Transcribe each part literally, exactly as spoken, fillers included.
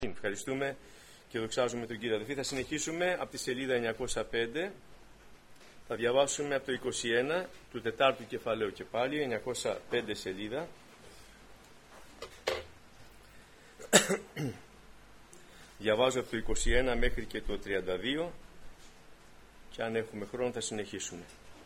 Ευχαριστούμε και δοξάζουμε τον Κύριο. Αδελφοί, θα συνεχίσουμε από τη σελίδα εννιακόσια πέντε. Θα διαβάσουμε από το είκοσι ένα του τετάρτου κεφαλαίου και πάλι, εννιακόσια πέντε σελίδα. Διαβάζω από το είκοσι ένα μέχρι και το τριάντα δύο και αν έχουμε χρόνο θα συνεχίσουμε.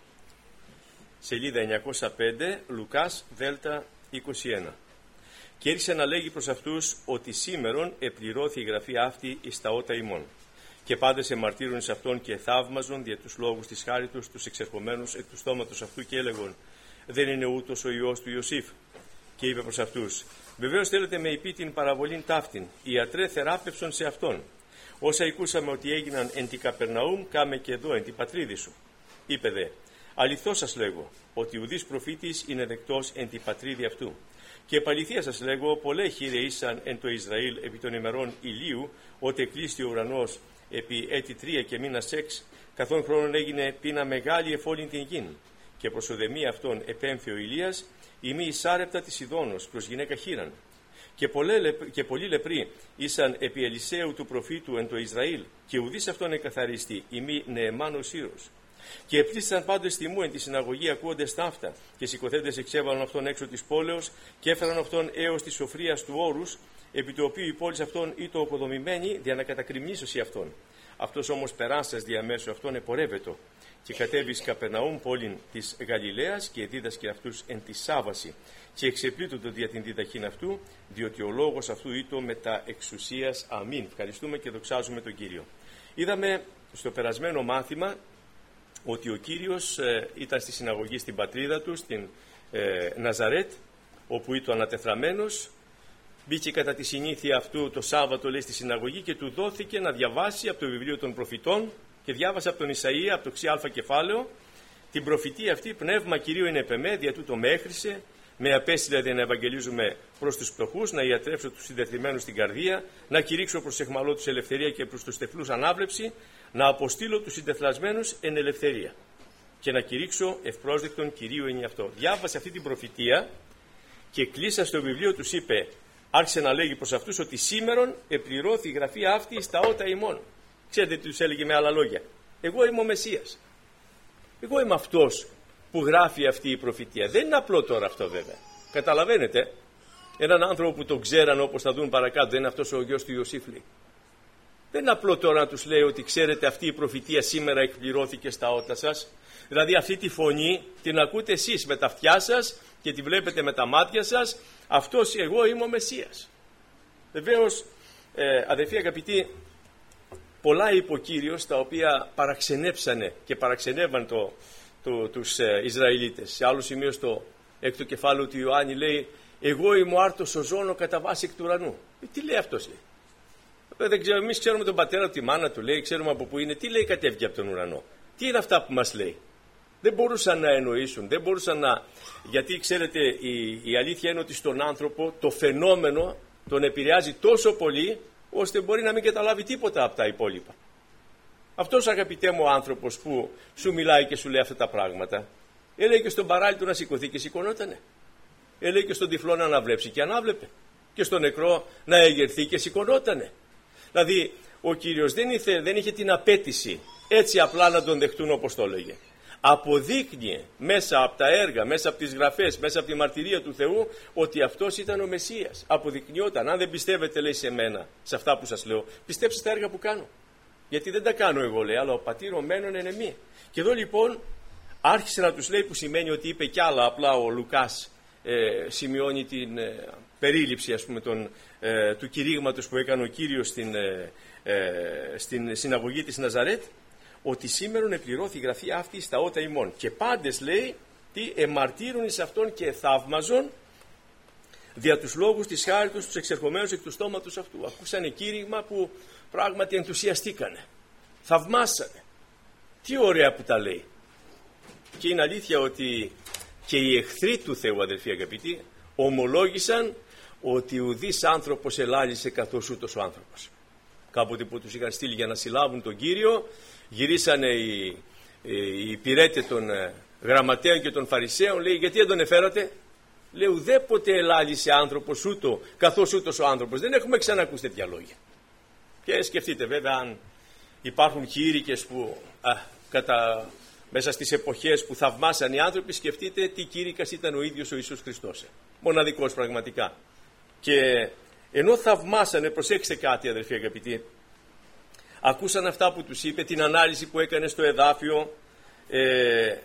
Σελίδα εννιακόσια πέντε, Λουκάς, Δέλτα, είκοσι ένα. Και ήρθε να λέγει προς αυτούς ότι σήμερον επληρώθη η γραφή αυτή εις τα ότα ημών. Και πάντες εμαρτύρουν εις αυτόν και θαύμαζον δια τους λόγους της χάριτος τους εξερχομένους εκ του στόματος αυτού και έλεγον: δεν είναι ούτως ο Υιός του Ιωσήφ? Και είπε προς αυτούς: βεβαίως θέλετε με υπή την παραβολήν ταύτην, οι ιατρέ θεράπευσον σε αυτόν. Όσα ακούσαμε ότι έγιναν εν τη Καπερναούμ, κάμε και εδώ εν τη πατρίδη σου. Είπε δε: αληθώς σας λέγω, ότι ουδής προφήτης είναι δεκτός εν τη πατρίδη αυτού. Και επαληθεία σας λέγω, πολλέ χείρε ήσαν εν το Ισραήλ επί των ημερών ηλίου, ότε εκλείστη ο ουρανός επί έτη τρία και μήνας έξ, καθόν χρόνων έγινε πείνα μεγάλη εφόλην την γην. Και προς οδεμία αυτών επέμφη ο Ηλίας, ημί εισάρεπτα της Ιδώνος προς γυναίκα χείραν. Και, και πολλοί λεπροί ήσαν επί Ελισαίου του προφήτου εν το Ισραήλ, και ουδής αυτόν εκαθαρίστη, ημί Νεεμάν ο Σύρος. Και επλήστησαν πάντες τιμού εν τη συναγωγή ακούοντες ταύτα, και σηκωθέντες εξέβαλαν αυτόν έξω της πόλεως, και έφεραν αυτόν έως της σοφρίας του όρους, επί το οποίο η πόλη αυτών ήτο οποδομημένη, δια να κατακριμνήσωση αυτόν. Αυτός όμως περάσας διαμέσου αυτόν επορεύετο, και κατέβη εις Καπερναούμ πόλην της Γαλιλαίας, και δίδασκε αυτούς εν τη Σάββαση, και εξεπλήττωτο δια την διδαχήν αυτού, διότι ο λόγος αυτού ήτο μετα εξουσίας. Αμήν. Ευχαριστούμε και δοξάζουμε τον Κύριο. Είδαμε στο περασμένο μάθημα ότι ο Κύριος ε, ήταν στη συναγωγή στην πατρίδα του, στην ε, Ναζαρέτ, όπου ήταν ανατεθραμένος. Μπήκε κατά τη συνήθεια αυτού το Σάββατο, λέει, στη συναγωγή και του δόθηκε να διαβάσει από το βιβλίο των προφητών, και διάβασε από τον Ισαΐα, από το ξιάλφα κεφάλαιο, την προφητεία αυτή: πνεύμα Κυρίου είναι επεμέ, δια τούτο με έχρισε, με απέστειλε δια να ευαγγελίζουμε προς τους πτωχούς, να ιατρεύσω τους συντεθειμένους στην καρδία, να κηρύξω προς εχμαλώτους ελευθερία και προς τους τεφλούς ανάβλεψη, να αποστείλω τους συντεθλασμένους εν ελευθερία και να κηρύξω ευπρόσδεκτον Κυρίου είναι αυτό. Διάβασε αυτή την προφητεία και κλείσα στο βιβλίο τους, είπε, άρχισε να λέγει προς αυτούς ότι σήμερον επληρώθη η γραφή αυτή στα ότα ημών. Ξέρετε τι τους έλεγε με άλλα λόγια? Εγώ είμαι ο Μεσσίας. Εγώ είμαι αυτός που γράφει αυτή η προφητεία. Δεν είναι απλό τώρα αυτό, βέβαια. Καταλαβαίνετε, έναν άνθρωπο που τον ξέραν, όπως θα δουν παρακάτω, δεν είναι αυτός ο γιος του Ιωσήφ? Δεν είναι απλό τώρα να τους λέει ότι ξέρετε αυτή η προφητεία σήμερα εκπληρώθηκε στα ότα σας. Δηλαδή αυτή τη φωνή την ακούτε εσείς με τα αυτιά σας και τη βλέπετε με τα μάτια σας. Αυτός εγώ είμαι ο Μεσσίας. Βεβαίως, ε, αδελφοί αγαπητοί, πολλά είπε ο Κύριος τα οποία παραξενέψανε και παραξενεύαν το, το, τους ε, Ισραηλίτες. Σε άλλο σημείο στο έκτο κεφάλαιο του Ιωάννη λέει: εγώ είμαι ο άρτος ο ζώνο κατά βάση εκ του ουρανού. Ε, τι λέει αυτός, λέει? Δεν ξέρω, εμείς ξέρουμε τον πατέρα, τη μάνα του, λέει, ξέρουμε από πού είναι. Τι λέει κατέβηκε από τον ουρανό? Τι είναι αυτά που μας λέει? Δεν μπορούσαν να εννοήσουν, δεν μπορούσαν να... Γιατί ξέρετε, η, η αλήθεια είναι ότι στον άνθρωπο το φαινόμενο τον επηρεάζει τόσο πολύ, ώστε μπορεί να μην καταλάβει τίποτα από τα υπόλοιπα. Αυτός, αγαπητέ μου, ο άνθρωπος που σου μιλάει και σου λέει αυτά τα πράγματα, έλεγε και στον παράλυτο να σηκωθεί και σηκωνότανε. Έλεγε και στον τυφλό να αναβλέψει και ανάβλεπε. Και στον νεκρό να εγερθεί και σηκωνότανε. Δηλαδή, ο Κύριος δεν είχε, δεν είχε την απέτηση έτσι απλά να τον δεχτούν όπως το έλεγε. Αποδείκνυε μέσα από τα έργα, μέσα από τις γραφές, μέσα από τη μαρτυρία του Θεού, ότι αυτός ήταν ο Μεσσίας. Αποδεικνυόταν. Αν δεν πιστεύετε, λέει, σε μένα, σε αυτά που σας λέω, πιστέψτε στα έργα που κάνω. Γιατί δεν τα κάνω εγώ, λέει, αλλά ο πατήρ ο μένων εν εμεί. Και εδώ λοιπόν άρχισε να τους λέει, που σημαίνει ότι είπε κι άλλα, απλά ο Λουκάς ε, σημειώνει την ε, περίληψη, ας πούμε, τον, ε, του κηρύγματος που έκανε ο Κύριος στην, ε, ε, στην συναγωγή της Ναζαρέτ, ότι σήμερον επληρώθη η γραφή αυτή στα ότα ημών. Και πάντες, λέει, τι εμαρτύρουν εις αυτόν και θαύμαζον δια τους λόγους της χάριτος τους εξερχομένους εκ του στόματος αυτού. Ακούσανε κήρυγμα που πράγματι ενθουσιαστήκανε, θαυμάσανε. Τι ωραία που τα λέει. Και είναι αλήθεια ότι και οι εχθροί του Θεού, αδελφοί αγαπητοί, ομολόγησαν ότι ουδής άνθρωπος ελάλησε καθώς ούτως ο άνθρωπος. Κάποτε που τους είχαν στείλει για να συλλάβουν τον Κύριο, γυρίσανε οι, οι, οι υπηρέτες των γραμματέων και των Φαρισαίων, λέει, γιατί δεν τον εφέρατε? Λέει ουδέποτε ελάλησε άνθρωπος ούτω, καθώς ούτως ο άνθρωπος. Δεν έχουμε ξανακούσει τέτοια λόγια. Και σκεφτείτε βέβαια αν υπάρχουν κήρυκες που α, κατά, μέσα στις εποχές που θαυμάσαν οι άνθρωποι, σκεφτείτε τι κήρυκας ήταν ο ίδιος ο Ιησούς Χριστός. Ε. Μοναδικός πραγματικά. Και ενώ θαυμάσανε, προσέξτε κάτι αδελφοί αγαπητοί, ακούσαν αυτά που τους είπε, την ανάλυση που έκανε στο εδάφιο, ε,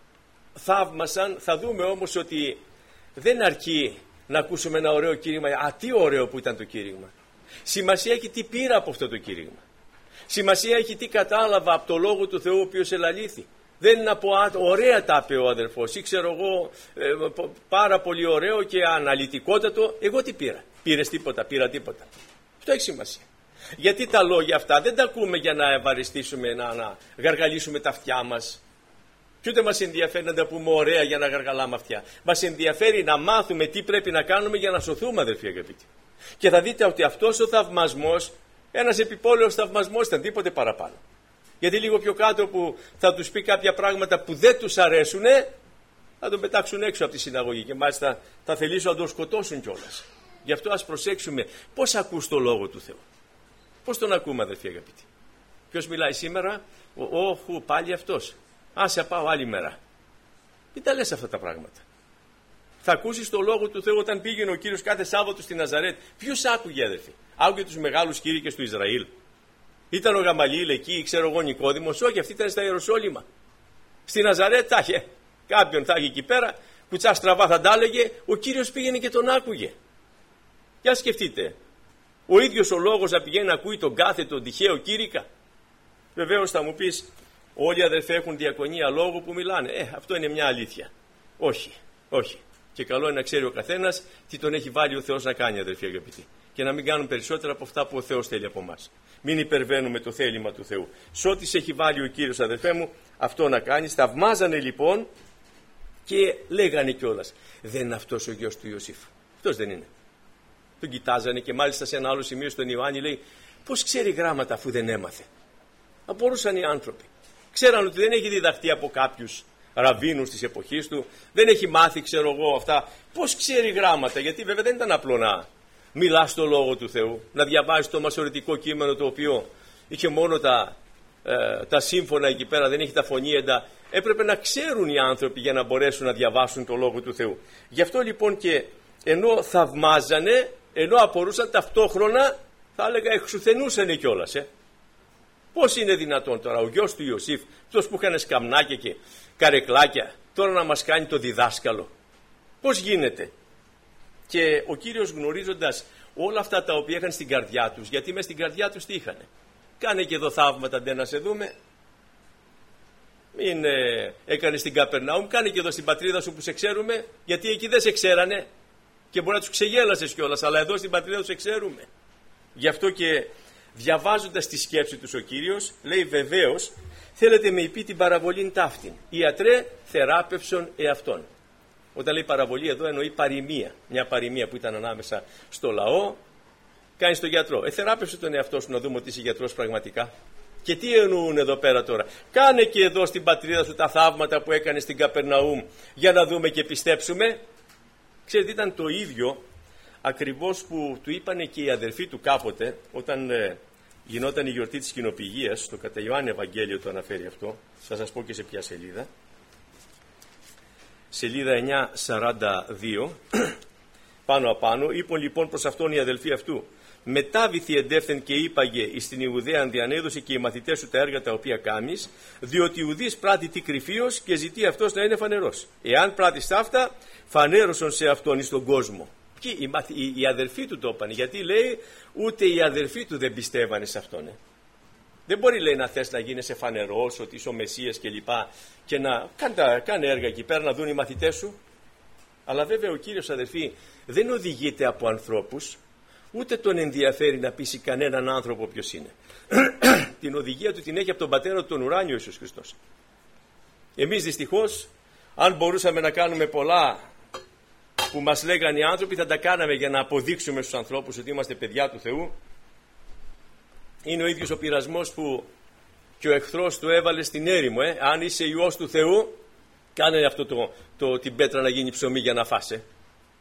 θαύμασαν. Θα δούμε όμως ότι δεν αρκεί να ακούσουμε ένα ωραίο κήρυγμα. Α, τι ωραίο που ήταν το κήρυγμα. Σημασία έχει τι πήρα από αυτό το κήρυγμα. Σημασία έχει τι κατάλαβα από το Λόγο του Θεού ο οποίος ελαλήθη. Δεν είναι να πω, α, ωραία τα είπε ο αδερφός ή ξέρω εγώ, ε, πάρα πολύ ωραίο και αναλυτικότατο. Εγώ τι πήρα. Πήρες τίποτα, πήρα τίποτα. Αυτό έχει σημασία. Γιατί τα λόγια αυτά δεν τα ακούμε για να ευαριστήσουμε, να, να γαργαλίσουμε τα αυτιά μας. Και ούτε μας ενδιαφέρει να τα πούμε ωραία για να γαργαλάμε αυτιά. Μας ενδιαφέρει να μάθουμε τι πρέπει να κάνουμε για να σωθούμε, αδελφοί αγαπητοί. Και θα δείτε ότι αυτός ο θαυμασμός, ένας επιπόλαιος θαυμασμός, ήταν τίποτε παραπάνω. Γιατί λίγο πιο κάτω που θα τους πει κάποια πράγματα που δεν τους αρέσουνε, θα τον πετάξουν έξω από τη συναγωγή και μάλιστα θα θελήσουν να τον σκοτώσουν κιόλας. Γι' αυτό ας προσέξουμε πώς ακούς το Λόγο του Θεού. Πώς τον ακούμε, αδελφοί αγαπητοί. Ποιος μιλάει σήμερα, όχου πάλι αυτός. Άσε πάω άλλη μέρα. Μην τα λες αυτά τα πράγματα. Θα ακούσεις το Λόγο του Θεού όταν πήγαινε ο Κύριος κάθε Σάββατο στη Ναζαρέτ. Ποιους άκουγε, αδελφοί? Άκουγε τους μεγάλους κήρυκες του Ισραήλ? Ήταν ο Γαμαλίηλ εκεί, ξέρω εγώ, Νικόδημος? Όχι, αυτή ήταν στα Ιεροσόλυμα. Στη Ναζαρέτ θα είχε κάποιον, θα είχε εκεί πέρα, κουτσά στραβά θα τα έλεγε, ο Κύριος πήγαινε και τον άκουγε. Για σκεφτείτε, ο ίδιος ο λόγος να πηγαίνει να ακούει τον κάθε τον τυχαίο κήρυκα? Βεβαίως θα μου πεις, όλοι οι αδερφοί έχουν διακονία λόγου που μιλάνε. Ε, αυτό είναι μια αλήθεια. Όχι, όχι. Και καλό είναι να ξέρει ο καθένας τι τον έχει βάλει ο Θεός να κάνει, αδερφοί αγαπητοί. Και να μην κάνουν περισσότερα από αυτά που ο Θεός θέλει από εμάς. Μην υπερβαίνουμε το θέλημα του Θεού. Σ' ό,τι σε έχει βάλει ο Κύριος, αδερφέ μου, αυτό να κάνεις. Θαυμάζανε λοιπόν και λέγανε κιόλας, δεν είναι αυτός ο γιος του Ιωσήφ? Αυτός δεν είναι. Τον κοιτάζανε και μάλιστα σε ένα άλλο σημείο στον Ιωάννη λέει, πώς ξέρει γράμματα αφού δεν έμαθε? Απορούσαν οι άνθρωποι. Ξέραν ότι δεν έχει διδαχτεί από κάποιους ραββίνους της εποχής του, δεν έχει μάθει, ξέρω εγώ, αυτά. Πώς ξέρει γράμματα? Γιατί βέβαια δεν ήταν απλό να μιλάς στο Λόγο του Θεού, να διαβάζεις το μασορητικό κείμενο το οποίο είχε μόνο τα, ε, τα σύμφωνα εκεί πέρα, δεν έχει τα φωνήεντα. Έπρεπε να ξέρουν οι άνθρωποι για να μπορέσουν να διαβάσουν το Λόγο του Θεού. Γι' αυτό λοιπόν και ενώ θαυμάζανε, ενώ απορούσαν, ταυτόχρονα θα έλεγα εξουθενούσανε κιόλας. Ε. Πώς είναι δυνατόν τώρα ο γιος του Ιωσήφ, αυτός που είχαν σκαμνάκια και καρεκλάκια, τώρα να μας κάνει το διδάσκαλο? Πώς γίνεται? Και ο Κύριος, γνωρίζοντας όλα αυτά τα οποία είχαν στην καρδιά τους, γιατί μες στην καρδιά τους τι είχαν? Κάνε και εδώ θαύματα, ντε να σε δούμε. Μην ε, έκανε στην Καπερναούμ, κάνε και εδώ στην πατρίδα σου που σε ξέρουμε, γιατί εκεί δεν σε ξέρανε και μπορεί να τους ξεγέλασες κιόλας, αλλά εδώ στην πατρίδα τους σε ξέρουμε. Γι' αυτό και διαβάζοντας τη σκέψη τους ο Κύριος λέει, βεβαίως θέλετε με υπή την παραβολήν ταύτην, ιατρέ θεράπευσον εαυτόν. Όταν λέει παραβολή εδώ εννοεί παροιμία, μια παροιμία που ήταν ανάμεσα στο λαό. Κάνει τον γιατρό, εθεράπευσε τον εαυτό σου να δούμε ότι είσαι γιατρός πραγματικά. Και τι εννοούν εδώ πέρα τώρα? Κάνε και εδώ στην πατρίδα σου τα θαύματα που έκανε στην Καπερναούμ για να δούμε και πιστέψουμε. Ξέρετε, ήταν το ίδιο ακριβώς που του είπανε και οι αδερφοί του κάποτε, όταν ε, γινόταν η γιορτή της Κοινοπηγίας, στο κατά Ιωάννη Ευαγγέλιο το αναφέρει αυτό, θα σας πω και σε ποια σελίδα. Σελίδα εννιακόσια σαράντα δύο, πάνω απάνω, είπαν λοιπόν προς αυτόν οι αδελφοί αυτού, μετάβηθη εντεύθεν και είπαγε εις την Ιουδαίαν διανέδωσε και οι μαθητές σου τα έργα τα οποία κάνεις, διότι ουδής πράττει τι κρυφίος και ζητεί αυτός να είναι φανερός. Εάν πράττεις αυτά, φανέρωσον σε αυτόν εις τον κόσμο. Και οι, οι, οι αδελφοί του το είπαν, γιατί λέει ούτε οι αδελφοί του δεν πιστεύανε σε αυτόν. Ε. Δεν μπορεί, λέει, να θες να γίνεσαι φανερός, ότι είσαι ο Μεσσίας και λοιπά και να κάνε, κάνε έργα εκεί πέρα να δουν οι μαθητές σου. Αλλά βέβαια ο Κύριος, αδελφοί, δεν οδηγείται από ανθρώπους, ούτε τον ενδιαφέρει να πείσει κανέναν άνθρωπο ποιος είναι. Την οδηγία του την έχει από τον Πατέρα του τον ουράνιο Ιησούς Χριστός. Εμείς δυστυχώς, αν μπορούσαμε να κάνουμε πολλά που μας λέγανε οι άνθρωποι, θα τα κάναμε για να αποδείξουμε στους ανθρώπους ότι είμαστε παιδιά του Θεού. Είναι ο ίδιος ο πειρασμός που και ο εχθρός του έβαλε στην έρημο. Ε. Αν είσαι Υιός του Θεού, κάνε αυτό το, το, την πέτρα να γίνει ψωμί για να φάσε.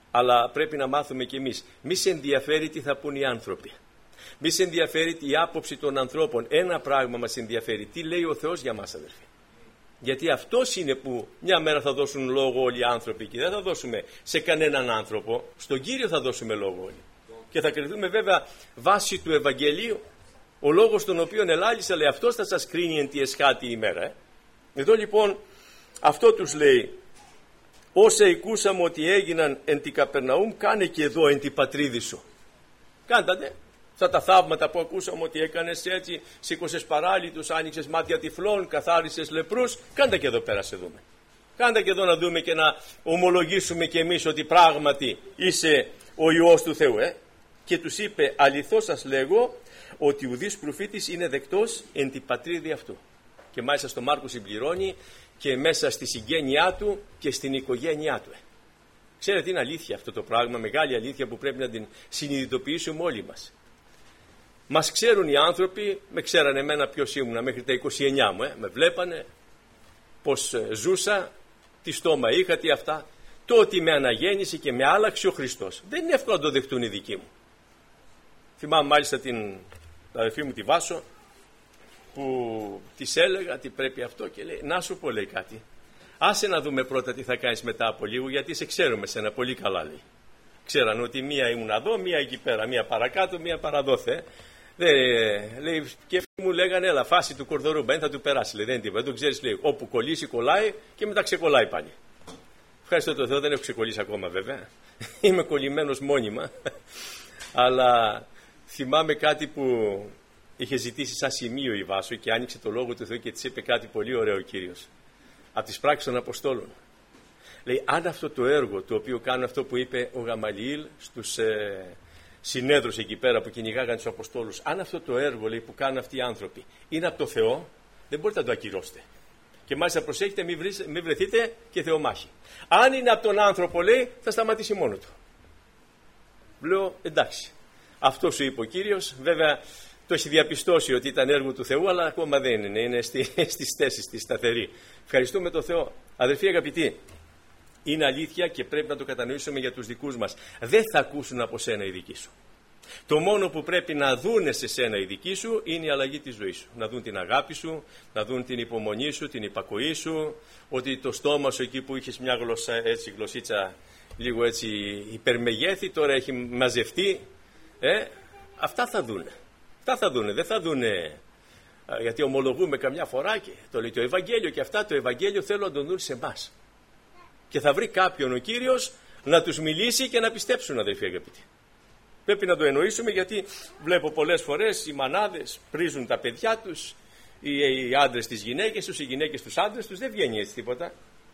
Αλλά πρέπει να μάθουμε κι εμείς. Μη σε ενδιαφέρει τι θα πούν οι άνθρωποι. Μη σε ενδιαφέρει η άποψη των ανθρώπων. Ένα πράγμα μας ενδιαφέρει. Τι λέει ο Θεός για μας, αδερφοί. Γιατί αυτός είναι που μια μέρα θα δώσουν λόγο όλοι οι άνθρωποι και δεν θα δώσουμε σε κανέναν άνθρωπο. Στον Κύριο θα δώσουμε λόγο όλοι. Και θα κριθούμε βέβαια βάσει του Ευαγγελίου. Ο λόγος τον οποίο ελάλησα, λέει, αυτός θα σας κρίνει εν τη εσχάτη ημέρα. Ε. Εδώ λοιπόν αυτό τους λέει. Όσα ακούσαμε ότι έγιναν εν τη Καπερναούμ, κάνε και εδώ εν τη πατρίδη σου. Κάντε αυτά τα θαύματα που ακούσαμε ότι έκανες έτσι, σήκωσες παράλυτους, άνοιξες μάτια τυφλών, καθάρισες λεπρούς. Κάντε και εδώ πέρα σε δούμε. Κάντε και εδώ να δούμε και να ομολογήσουμε κι εμείς ότι πράγματι είσαι ο Υιός του Θεού. Ε. Και τους είπε, αληθώς σας λέγω ότι ουδής προφήτης είναι δεκτός εν τη πατρίδη αυτού. Και μάλιστα στο Μάρκο συμπληρώνει και μέσα στη συγγένειά του και στην οικογένειά του. Ξέρετε, είναι αλήθεια αυτό το πράγμα, μεγάλη αλήθεια που πρέπει να την συνειδητοποιήσουμε όλοι μας. Μας ξέρουν οι άνθρωποι, με ξέρανε εμένα ποιος ήμουνα μέχρι τα είκοσι εννιά μου, ε. με βλέπανε πως ζούσα, τι στόμα είχα, τι αυτά. Το ότι με αναγέννησε και με άλλαξε ο Χριστός. Δεν είναι εύκολο να το δεχτούν οι δικοί μου. Θυμάμαι μάλιστα την αδελφή μου τη Βάσο, που της έλεγα τι πρέπει αυτό και λέει, να σου πω, λέει, κάτι. Άσε να δούμε πρώτα τι θα κάνεις μετά από λίγο, γιατί σε ξέρουμε σένα πολύ καλά, λέει. Ξέραν ότι μία ήμουν εδώ, μία εκεί πέρα, μία παρακάτω, μία παραδόθε. Δεν, λέει, και μου λέγανε, έλα, φάση του κορδορούμπα, δεν θα του περάσει, λέει, δεν, δεν το ξέρεις, λέει, όπου κολλήσει κολλάει και μετά ξεκολλάει πάλι. Ευχαριστώ τον Θεό, δεν έχω ξεκολλήσει ακόμα βέβαια. Είμαι κολλημένος μόνιμα. Αλλά θυμάμαι κάτι που είχε ζητήσει σαν σημείο η Βάσο και άνοιξε το λόγο του Θεού και της είπε κάτι πολύ ωραίο ο Κύριος. Από τις πράξεις των Αποστόλων. Λέει, αν αυτό το έργο το οποίο κάνουν, αυτό που είπε ο Γαμαλιήλ στους ε, συνέδρους εκεί πέρα που κυνηγάγαν τους Αποστόλους, αν αυτό το έργο, λέει, που κάνουν αυτοί οι άνθρωποι είναι από το Θεό, δεν μπορείτε να το ακυρώσετε. Και μάλιστα προσέχετε, μην, βρει, μην βρεθείτε και θεομάχοι. Αν είναι από τον άνθρωπο, λέει, θα σταματήσει μόνο του. Λέω, εντάξει. Αυτό σου είπε ο Κύριος, βέβαια το έχει διαπιστώσει ότι ήταν έργο του Θεού, αλλά ακόμα δεν είναι, είναι στη, στις θέσεις της σταθερή. Ευχαριστούμε τον Θεό. Αδελφοί αγαπητοί, είναι αλήθεια και πρέπει να το κατανοήσουμε για τους δικούς μας. Δεν θα ακούσουν από σένα οι δικοί σου. Το μόνο που πρέπει να δούνε σε σένα οι δικοί σου είναι η αλλαγή της ζωής σου. Να δουν την αγάπη σου, να δουν την υπομονή σου, την υπακοή σου, ότι το στόμα σου εκεί που είχες μια γλωσσα, έτσι, γλωσσίτσα λίγο έτσι υπερμεγέθη, τώρα έχει μαζευτεί. Ε, αυτά θα δούνε. Αυτά θα δούνε. Δεν θα δούνε. Γιατί ομολογούμε καμιά φορά και το λέει το Ευαγγέλιο και αυτά, το Ευαγγέλιο θέλω να τον δουν σε εμάς. Και θα βρει κάποιον ο Κύριος να τους μιλήσει και να πιστέψουν, αδελφοί αγαπητοί. Πρέπει να το εννοήσουμε, γιατί βλέπω πολλές φορές οι μανάδες πρίζουν τα παιδιά τους, οι, οι άντρες τις γυναίκες τους, οι γυναίκες τους άντρες τους. Δεν βγαίνει έτσι τίποτα.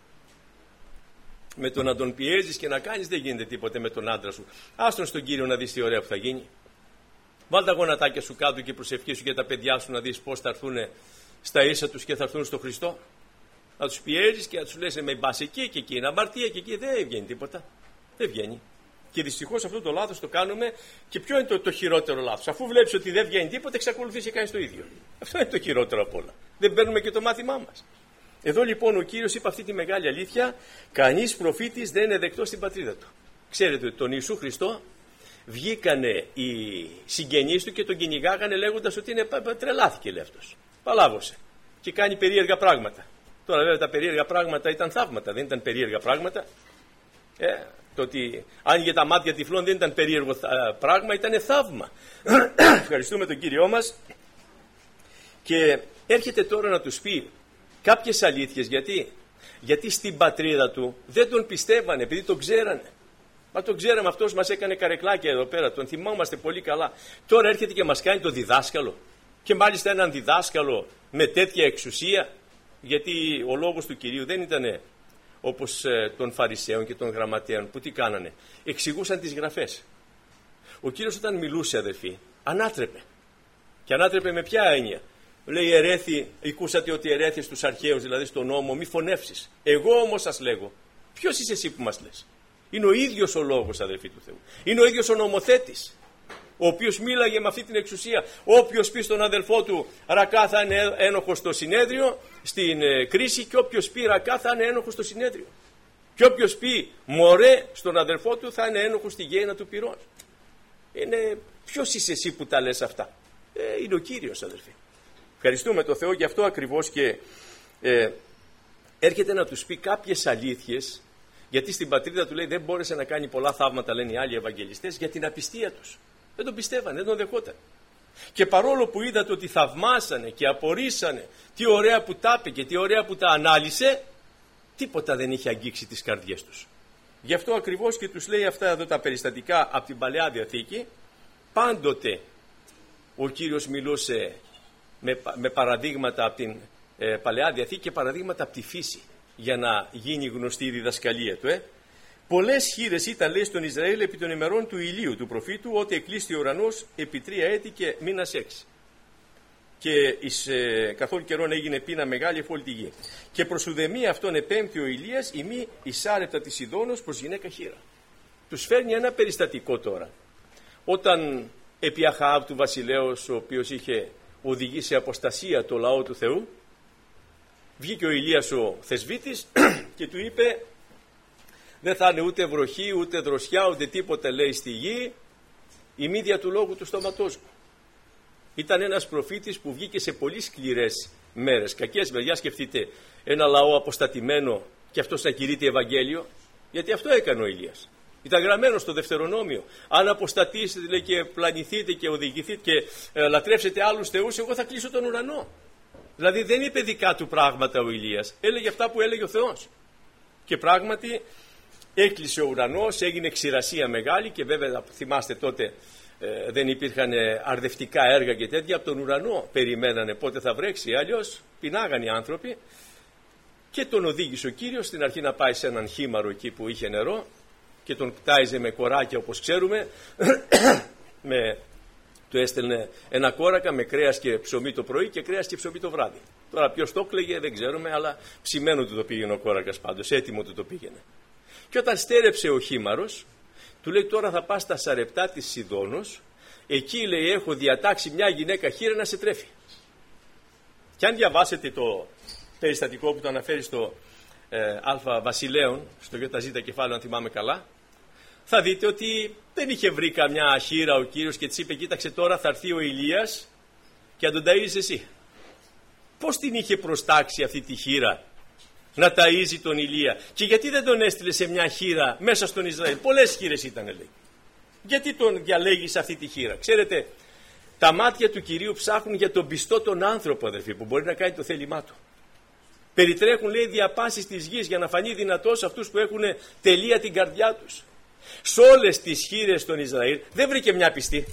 Με το να τον πιέζεις και να κάνεις δεν γίνεται τίποτε με τον άντρα σου. Άστον στον Κύριο να δεις τι ωραία που θα γίνει. Βάλ' τα γονατάκια σου κάτω και προσευχήσου για τα παιδιά σου να δεις πώς θα έρθουν στα ίσα τους και θα έρθουν στο Χριστό. Να τους πιέζεις και να τους λες με μπας εκεί και εκεί, είναι αμαρτία και εκεί, δεν βγαίνει τίποτα. Δεν βγαίνει. Και δυστυχώς αυτό το λάθος το κάνουμε. Και ποιο είναι το, το χειρότερο λάθος? Αφού βλέπεις ότι δεν βγαίνει τίποτα, εξακολουθείς και κάνεις το ίδιο. Αυτό είναι το χειρότερο απ' όλα. Δεν παίρνουμε και το μάθημά μας. Εδώ λοιπόν ο Κύριος είπε αυτή τη μεγάλη αλήθεια: κανείς προφήτης δεν είναι δεκτός στην πατρίδα του. Ξέρετε ότι τον Ιησού Χριστό βγήκανε οι συγγενείς του και τον κυνηγάγανε λέγοντας ότι είναι τρελάθηκε, λέει αυτός. Παλάβωσε και κάνει περίεργα πράγματα. Τώρα βέβαια τα περίεργα πράγματα ήταν θαύματα, δεν ήταν περίεργα πράγματα. Ε, το ότι άνοιγε τα μάτια τυφλών δεν ήταν περίεργο πράγμα, ήταν θαύμα. Ευχαριστούμε τον Κύριό μας. Και έρχεται τώρα να τους πει κάποιες αλήθειες. Γιατί? Γιατί στην πατρίδα του δεν τον πιστεύανε, επειδή τον ξέρανε. Μα τον ξέραμε, αυτός μας έκανε καρεκλάκια εδώ πέρα, τον θυμόμαστε πολύ καλά. Τώρα έρχεται και μας κάνει το διδάσκαλο. Και μάλιστα έναν διδάσκαλο με τέτοια εξουσία, γιατί ο λόγος του Κυρίου δεν ήταν όπως ε, των Φαρισαίων και των Γραμματέων, που τι κάνανε? Εξηγούσαν τις γραφές. Ο Κύριος όταν μιλούσε, αδελφοί, ανάτρεπε. Και ανάτρεπε με ποια έννοια? Λέει ερέθη, ακούσατε ότι ερέθη στους αρχαίους, δηλαδή στον νόμο, μη φωνεύσεις. Εγώ όμως σας λέγω. Ποιος είσαι εσύ που μας λες? Είναι ο ίδιος ο λόγος, αδελφοί του Θεού. Είναι ο ίδιος ο νομοθέτης, ο οποίος μίλαγε με αυτή την εξουσία. Όποιος πει στον αδελφό του ρακά θα είναι ένοχος στο συνέδριο, στην ε, κρίση, και όποιος πει ρακά θα είναι ένοχος στο συνέδριο. Και όποιος πει μωρέ στον αδερφό του θα είναι ένοχος στη γέηνα του πυρός. Είναι ποιος είσαι εσύ που τα λες αυτά? Ε, είναι ο Κύριος, αδερφοί. Ευχαριστούμε τον Θεό γι' αυτό ακριβώς και ε, έρχεται να τους πει κάποιες αλήθειες, γιατί στην πατρίδα του λέει δεν μπόρεσε να κάνει πολλά θαύματα, λένε οι άλλοι Ευαγγελιστές, για την απιστία τους. Δεν τον πιστεύανε, δεν τον δεχόταν. Και παρόλο που είδατε ότι θαυμάσανε και απορρίσανε, τι ωραία που τα είπε και τι ωραία που τα ανάλυσε, τίποτα δεν είχε αγγίξει τις καρδιές τους. Γι' αυτό ακριβώς και τους λέει αυτά εδώ τα περιστατικά από την Παλαιά Διαθήκη. Πάντοτε ο Κύριος μιλούσε με, με παραδείγματα από την ε, Παλαιά Διαθήκη και παραδείγματα από τη φύση, για να γίνει γνωστή η διδασκαλία του. Ε. Πολλές χείλες ήταν, λέει, στον Ισραήλ επί των ημερών του Ηλίου, του προφήτου, ότι εκλείστη ο ουρανός επί τρία έτη και μήνας έξι. Και εις ε, καθόλου καιρόν έγινε πείνα μεγάλη εφ' όλη τη γη. Και προς ουδεμία αυτόν επέμπτει ο Ηλίας, η μη εισάρεπτα της Σιδώνος προς γυναίκα χήρα. Τους φέρνει ένα περιστατικό τώρα. Όταν επί Αχαάβ του βασιλέως, ο οποίος είχε οδηγήσει αποστασία το λαό του Θεού, βγήκε ο Ηλίας ο θεσβήτης και του είπε δεν θα είναι ούτε βροχή, ούτε δροσιά, ούτε τίποτε, λέει, στη γη, η μύδια του λόγου του στόματός μου. Ήταν ένας προφήτης που βγήκε σε πολύ σκληρές μέρες, κακές μέρες. Για σκεφτείτε ένα λαό αποστατημένο και αυτός να κηρύττει Ευαγγέλιο, γιατί αυτό έκανε ο Ηλίας. Ήταν γραμμένο στο Δευτερονόμιο. Αν αποστατήσετε, λέει, και πλανηθείτε και οδηγηθείτε και ε, λατρεύσετε άλλους θεούς, εγώ θα κλείσω τον ουρανό. Δηλαδή δεν είπε δικά του πράγματα ο Ηλίας, έλεγε αυτά που έλεγε ο Θεός. Και πράγματι έκλεισε ο ουρανός, έγινε ξηρασία μεγάλη και βέβαια θυμάστε τότε ε, δεν υπήρχαν αρδευτικά έργα και τέτοια, από τον ουρανό περιμένανε πότε θα βρέξει, αλλιώς πεινάγαν οι άνθρωποι. Και τον οδήγησε ο Κύριος στην αρχή να πάει σε έναν χήμαρο εκεί που είχε νερό και τον κτάιζε με κοράκια, όπως ξέρουμε. με, του έστελνε ένα κόρακα με κρέας και ψωμί το πρωί και κρέας και ψωμί το βράδυ. Τώρα ποιος το κλαίγε δεν ξέρουμε, αλλά ψημένο του το πήγαινε ο κόρακας πάντως, έτοιμο του το πήγαινε. Και όταν στέρεψε ο χήμαρος, του λέει τώρα θα πας στα Σαρεπτά της Σιδώνος, εκεί, λέει, έχω διατάξει μια γυναίκα χήρα να σε τρέφει. Και αν διαβάσετε το περιστατικό που το αναφέρει στο ε, Α Βασιλέων, στο ΙΖ κεφάλαιο αν θυμάμαι καλά, θα δείτε ότι δεν είχε βρει καμιά χήρα ο Κύριος και της είπε κοίταξε τώρα θα έρθει ο Ηλίας και θα τον ταΐζεις εσύ. Πώς την είχε προστάξει αυτή τη χήρα να ταΐζει τον Ηλία και γιατί δεν τον έστειλε σε μια χήρα μέσα στον Ισραήλ? Πολλές χήρες ήταν, λέει. Γιατί τον διαλέγει σε αυτή τη χήρα? Ξέρετε, τα μάτια του Κυρίου ψάχνουν για τον πιστό τον άνθρωπο, αδερφοί, που μπορεί να κάνει το θέλημά του. Περιτρέχουν, λέει, διαπάσεις της γης για να φανεί δυνατός αυτούς που έχουν τελεία την καρδιά τους. Σε όλες τις χήρες των Ισραήλ δεν βρήκε μια πιστή.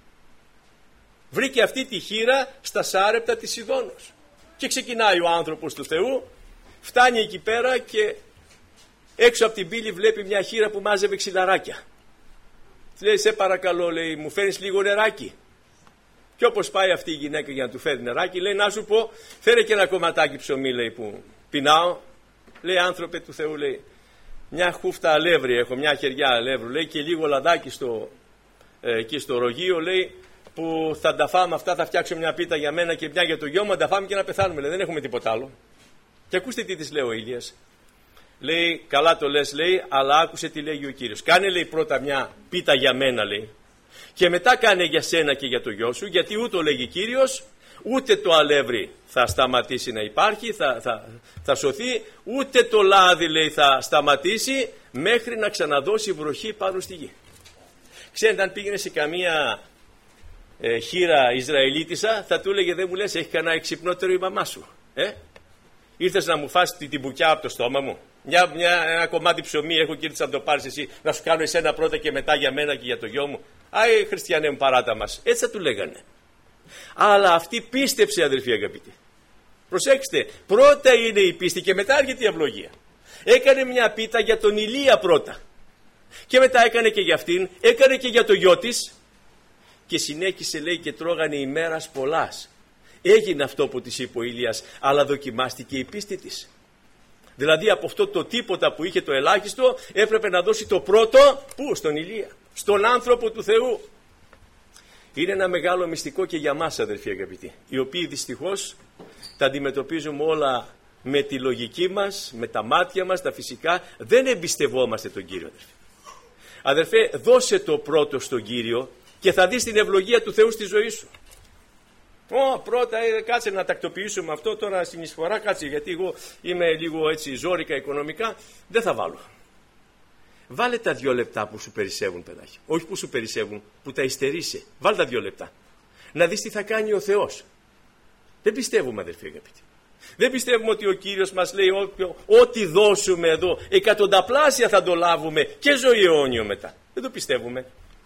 Βρήκε αυτή τη χήρα στα Σάρεπτα της Σιδώνος. Και ξεκινάει ο άνθρωπος του Θεού, φτάνει εκεί πέρα και έξω από την πύλη βλέπει μια χήρα που μάζευε ξυλαράκια. Λέει, σε παρακαλώ, λέει, μου φέρνεις λίγο νεράκι? Και όπως πάει αυτή η γυναίκα για να του φέρει νεράκι, λέει, να σου πω, φέρε και ένα κομματάκι ψωμί, λέει, που πεινάω. Λέει, άνθρωπε του Θεού, λέει, μια χούφτα αλεύρι έχω, μια χεριά αλεύρου, λέει, και λίγο λαδάκι στο, ε, εκεί στο ρογείο, λέει, που θα τα φάμε αυτά, θα φτιάξω μια πίτα για μένα και μια για το γιο μου, να τα φάμε και να πεθάνουμε, λέει, δεν έχουμε τίποτα άλλο. Και ακούστε τι της λέει ο Ηλίας. Λέει, καλά το λες, λέει, αλλά άκουσε τι λέγει ο Κύριος. Κάνε, λέει, πρώτα μια πίτα για μένα, λέει, και μετά κάνε για σένα και για το γιο σου, γιατί ούτω λέγει Κύριος, ούτε το αλεύρι θα σταματήσει να υπάρχει, θα, θα, θα σωθεί, ούτε το λάδι, λέει, θα σταματήσει μέχρι να ξαναδώσει βροχή πάνω στη γη. Ξέρετε, αν πήγαινε σε καμία ε, χήρα Ισραηλίτισσα, θα του έλεγε, δεν μου λες, έχει κανένα εξυπνότερο η μαμά σου, ε? Ήρθες να μου φας την μπουκιά από το στόμα μου? Μια, μια, ένα κομμάτι ψωμί έχω και ήρθες να το πάρεις εσύ, να σου κάνω εσένα πρώτα και μετά για μένα και για το γιο μου? Άι, χριστιανέ μου, παράτα μας. Έτσι θα του λέγανε. Αλλά αυτή πίστεψε, αδελφοί αγαπητοί. Προσέξτε, πρώτα είναι η πίστη και μετά έρχεται η ευλογία. Έκανε μια πίτα για τον Ηλία πρώτα. Και μετά έκανε και για αυτήν, έκανε και για το γιο της. Και συνέχισε, λέει, και τρώγανε ημέρας πολλάς. Έγινε αυτό που της είπε ο Ηλίας, αλλά δοκιμάστηκε η πίστη της. Δηλαδή από αυτό το τίποτα που είχε το ελάχιστο έπρεπε να δώσει το πρώτο, πού? Στον Ηλία, στον άνθρωπο του Θεού. Είναι ένα μεγάλο μυστικό και για μας, αδελφοί αγαπητοί, οι οποίοι δυστυχώς τα αντιμετωπίζουμε όλα με τη λογική μας, με τα μάτια μας, τα φυσικά, δεν εμπιστευόμαστε τον Κύριο, αδερφέ. Αδερφέ, δώσε το πρώτο στον Κύριο και θα δεις την ευλογία του Θεού στη ζωή σου. Ω, πρώτα ε, κάτσε να τακτοποιήσουμε αυτό, τώρα στην εισφορά κάτσε, γιατί εγώ είμαι λίγο έτσι ζόρικα οικονομικά, δεν θα βάλω. Βάλε τα δύο λεπτά που σου περισσεύουν, παιδάκι. Όχι που σου περισσεύουν, που τα υστερείσαι. Βάλε τα δύο λεπτά. Να δεις τι θα κάνει ο Θεός. Δεν πιστεύουμε, αδερφοί αγαπητοί. Δεν πιστεύουμε ότι ο Κύριος μας λέει ό,τι δώσουμε εδώ εκατονταπλάσια θα το λάβουμε και ζωή αιώνιο μετά. Δεν το πιστεύουμε.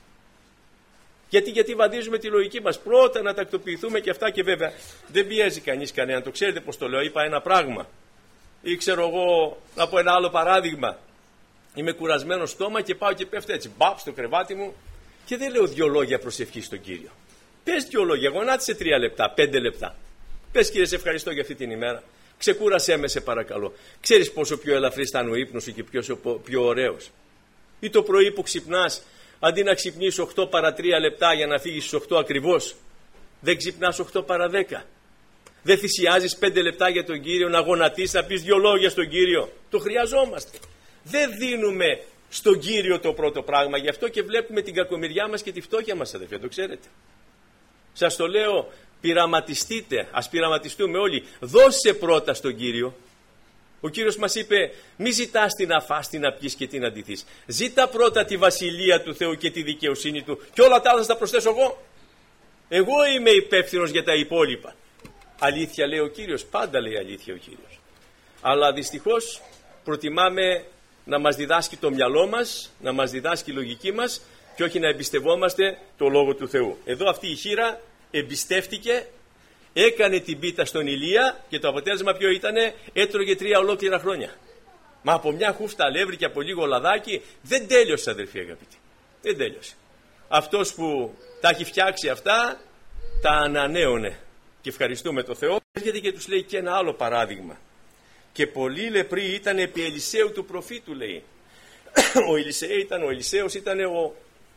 Γιατί, γιατί βαδίζουμε τη λογική μας. Πρώτα να τακτοποιηθούμε και αυτά, και βέβαια δεν πιέζει κανείς κανέναν. Το ξέρετε πως το λέω. Είπα ένα πράγμα. Ή ξέρω εγώ να πω ένα άλλο παράδειγμα. Είμαι κουρασμένο στόμα και πάω και πέφτω έτσι μπαπ στο κρεβάτι μου και δεν λέω δυο λόγια προσευχή στον Κύριο. Πες δυο λόγια, γονάτισε τρία λεπτά, πέντε λεπτά. Πες, Κύριε, σε ευχαριστώ για αυτή την ημέρα. Ξεκούρασέ με, σε παρακαλώ. Ξέρεις πόσο πιο ελαφρύς ήταν ο ύπνος σου και πιο, πιο ωραίος. Ή το πρωί που ξυπνάς, αντί να ξυπνείς οκτώ παρά τρία λεπτά για να φύγεις στις οκτώ ακριβώς, δεν ξυπνάς οκτώ παρά δέκα. Δεν θυσιάζεις πέντε λεπτά για τον Κύριο, να γονατίσεις, να πεις δυο λόγια στον Κύριο. Το χρειαζόμαστε. Δεν δίνουμε στον Κύριο το πρώτο πράγμα, γι' αυτό και βλέπουμε την κακομοιριά μας και τη φτώχεια μας, αδερφέ, το ξέρετε. Σας το λέω, πειραματιστείτε, ας πειραματιστούμε όλοι. Δώσε πρώτα στον Κύριο. Ο Κύριος μας είπε, μη ζητάς τι να φας, τι να πιεις και τι να ντυθείς. Ζήτα πρώτα τη βασιλεία του Θεού και τη δικαιοσύνη του και όλα τα άλλα θα τα προσθέσω εγώ. Εγώ είμαι υπεύθυνος για τα υπόλοιπα. Αλήθεια λέει ο Κύριος, πάντα λέει αλήθεια ο Κύριος. Αλλά δυστυχώς προτιμάμε να μας διδάσκει το μυαλό μας, να μας διδάσκει η λογική μας και όχι να εμπιστευόμαστε το Λόγο του Θεού. Εδώ αυτή η χήρα εμπιστεύτηκε, έκανε την πίτα στον Ηλία και το αποτέλεσμα ποιο ήτανε? Έτρωγε τρία ολόκληρα χρόνια. Μα από μια χούφτα αλεύρι και από λίγο λαδάκι δεν τέλειωσε, αδερφοί αγαπητοί. Δεν τέλειωσε. Αυτός που τα έχει φτιάξει αυτά τα ανανέωνε και ευχαριστούμε τον Θεό. Έρχεται και τους λέει και ένα άλλο παράδειγμα. Και πολλοί λεπροί ήταν επί Ελισαίου του προφήτου, λέει. Ο, Ελισέ, ήταν, ο Ελισέος ήταν ο,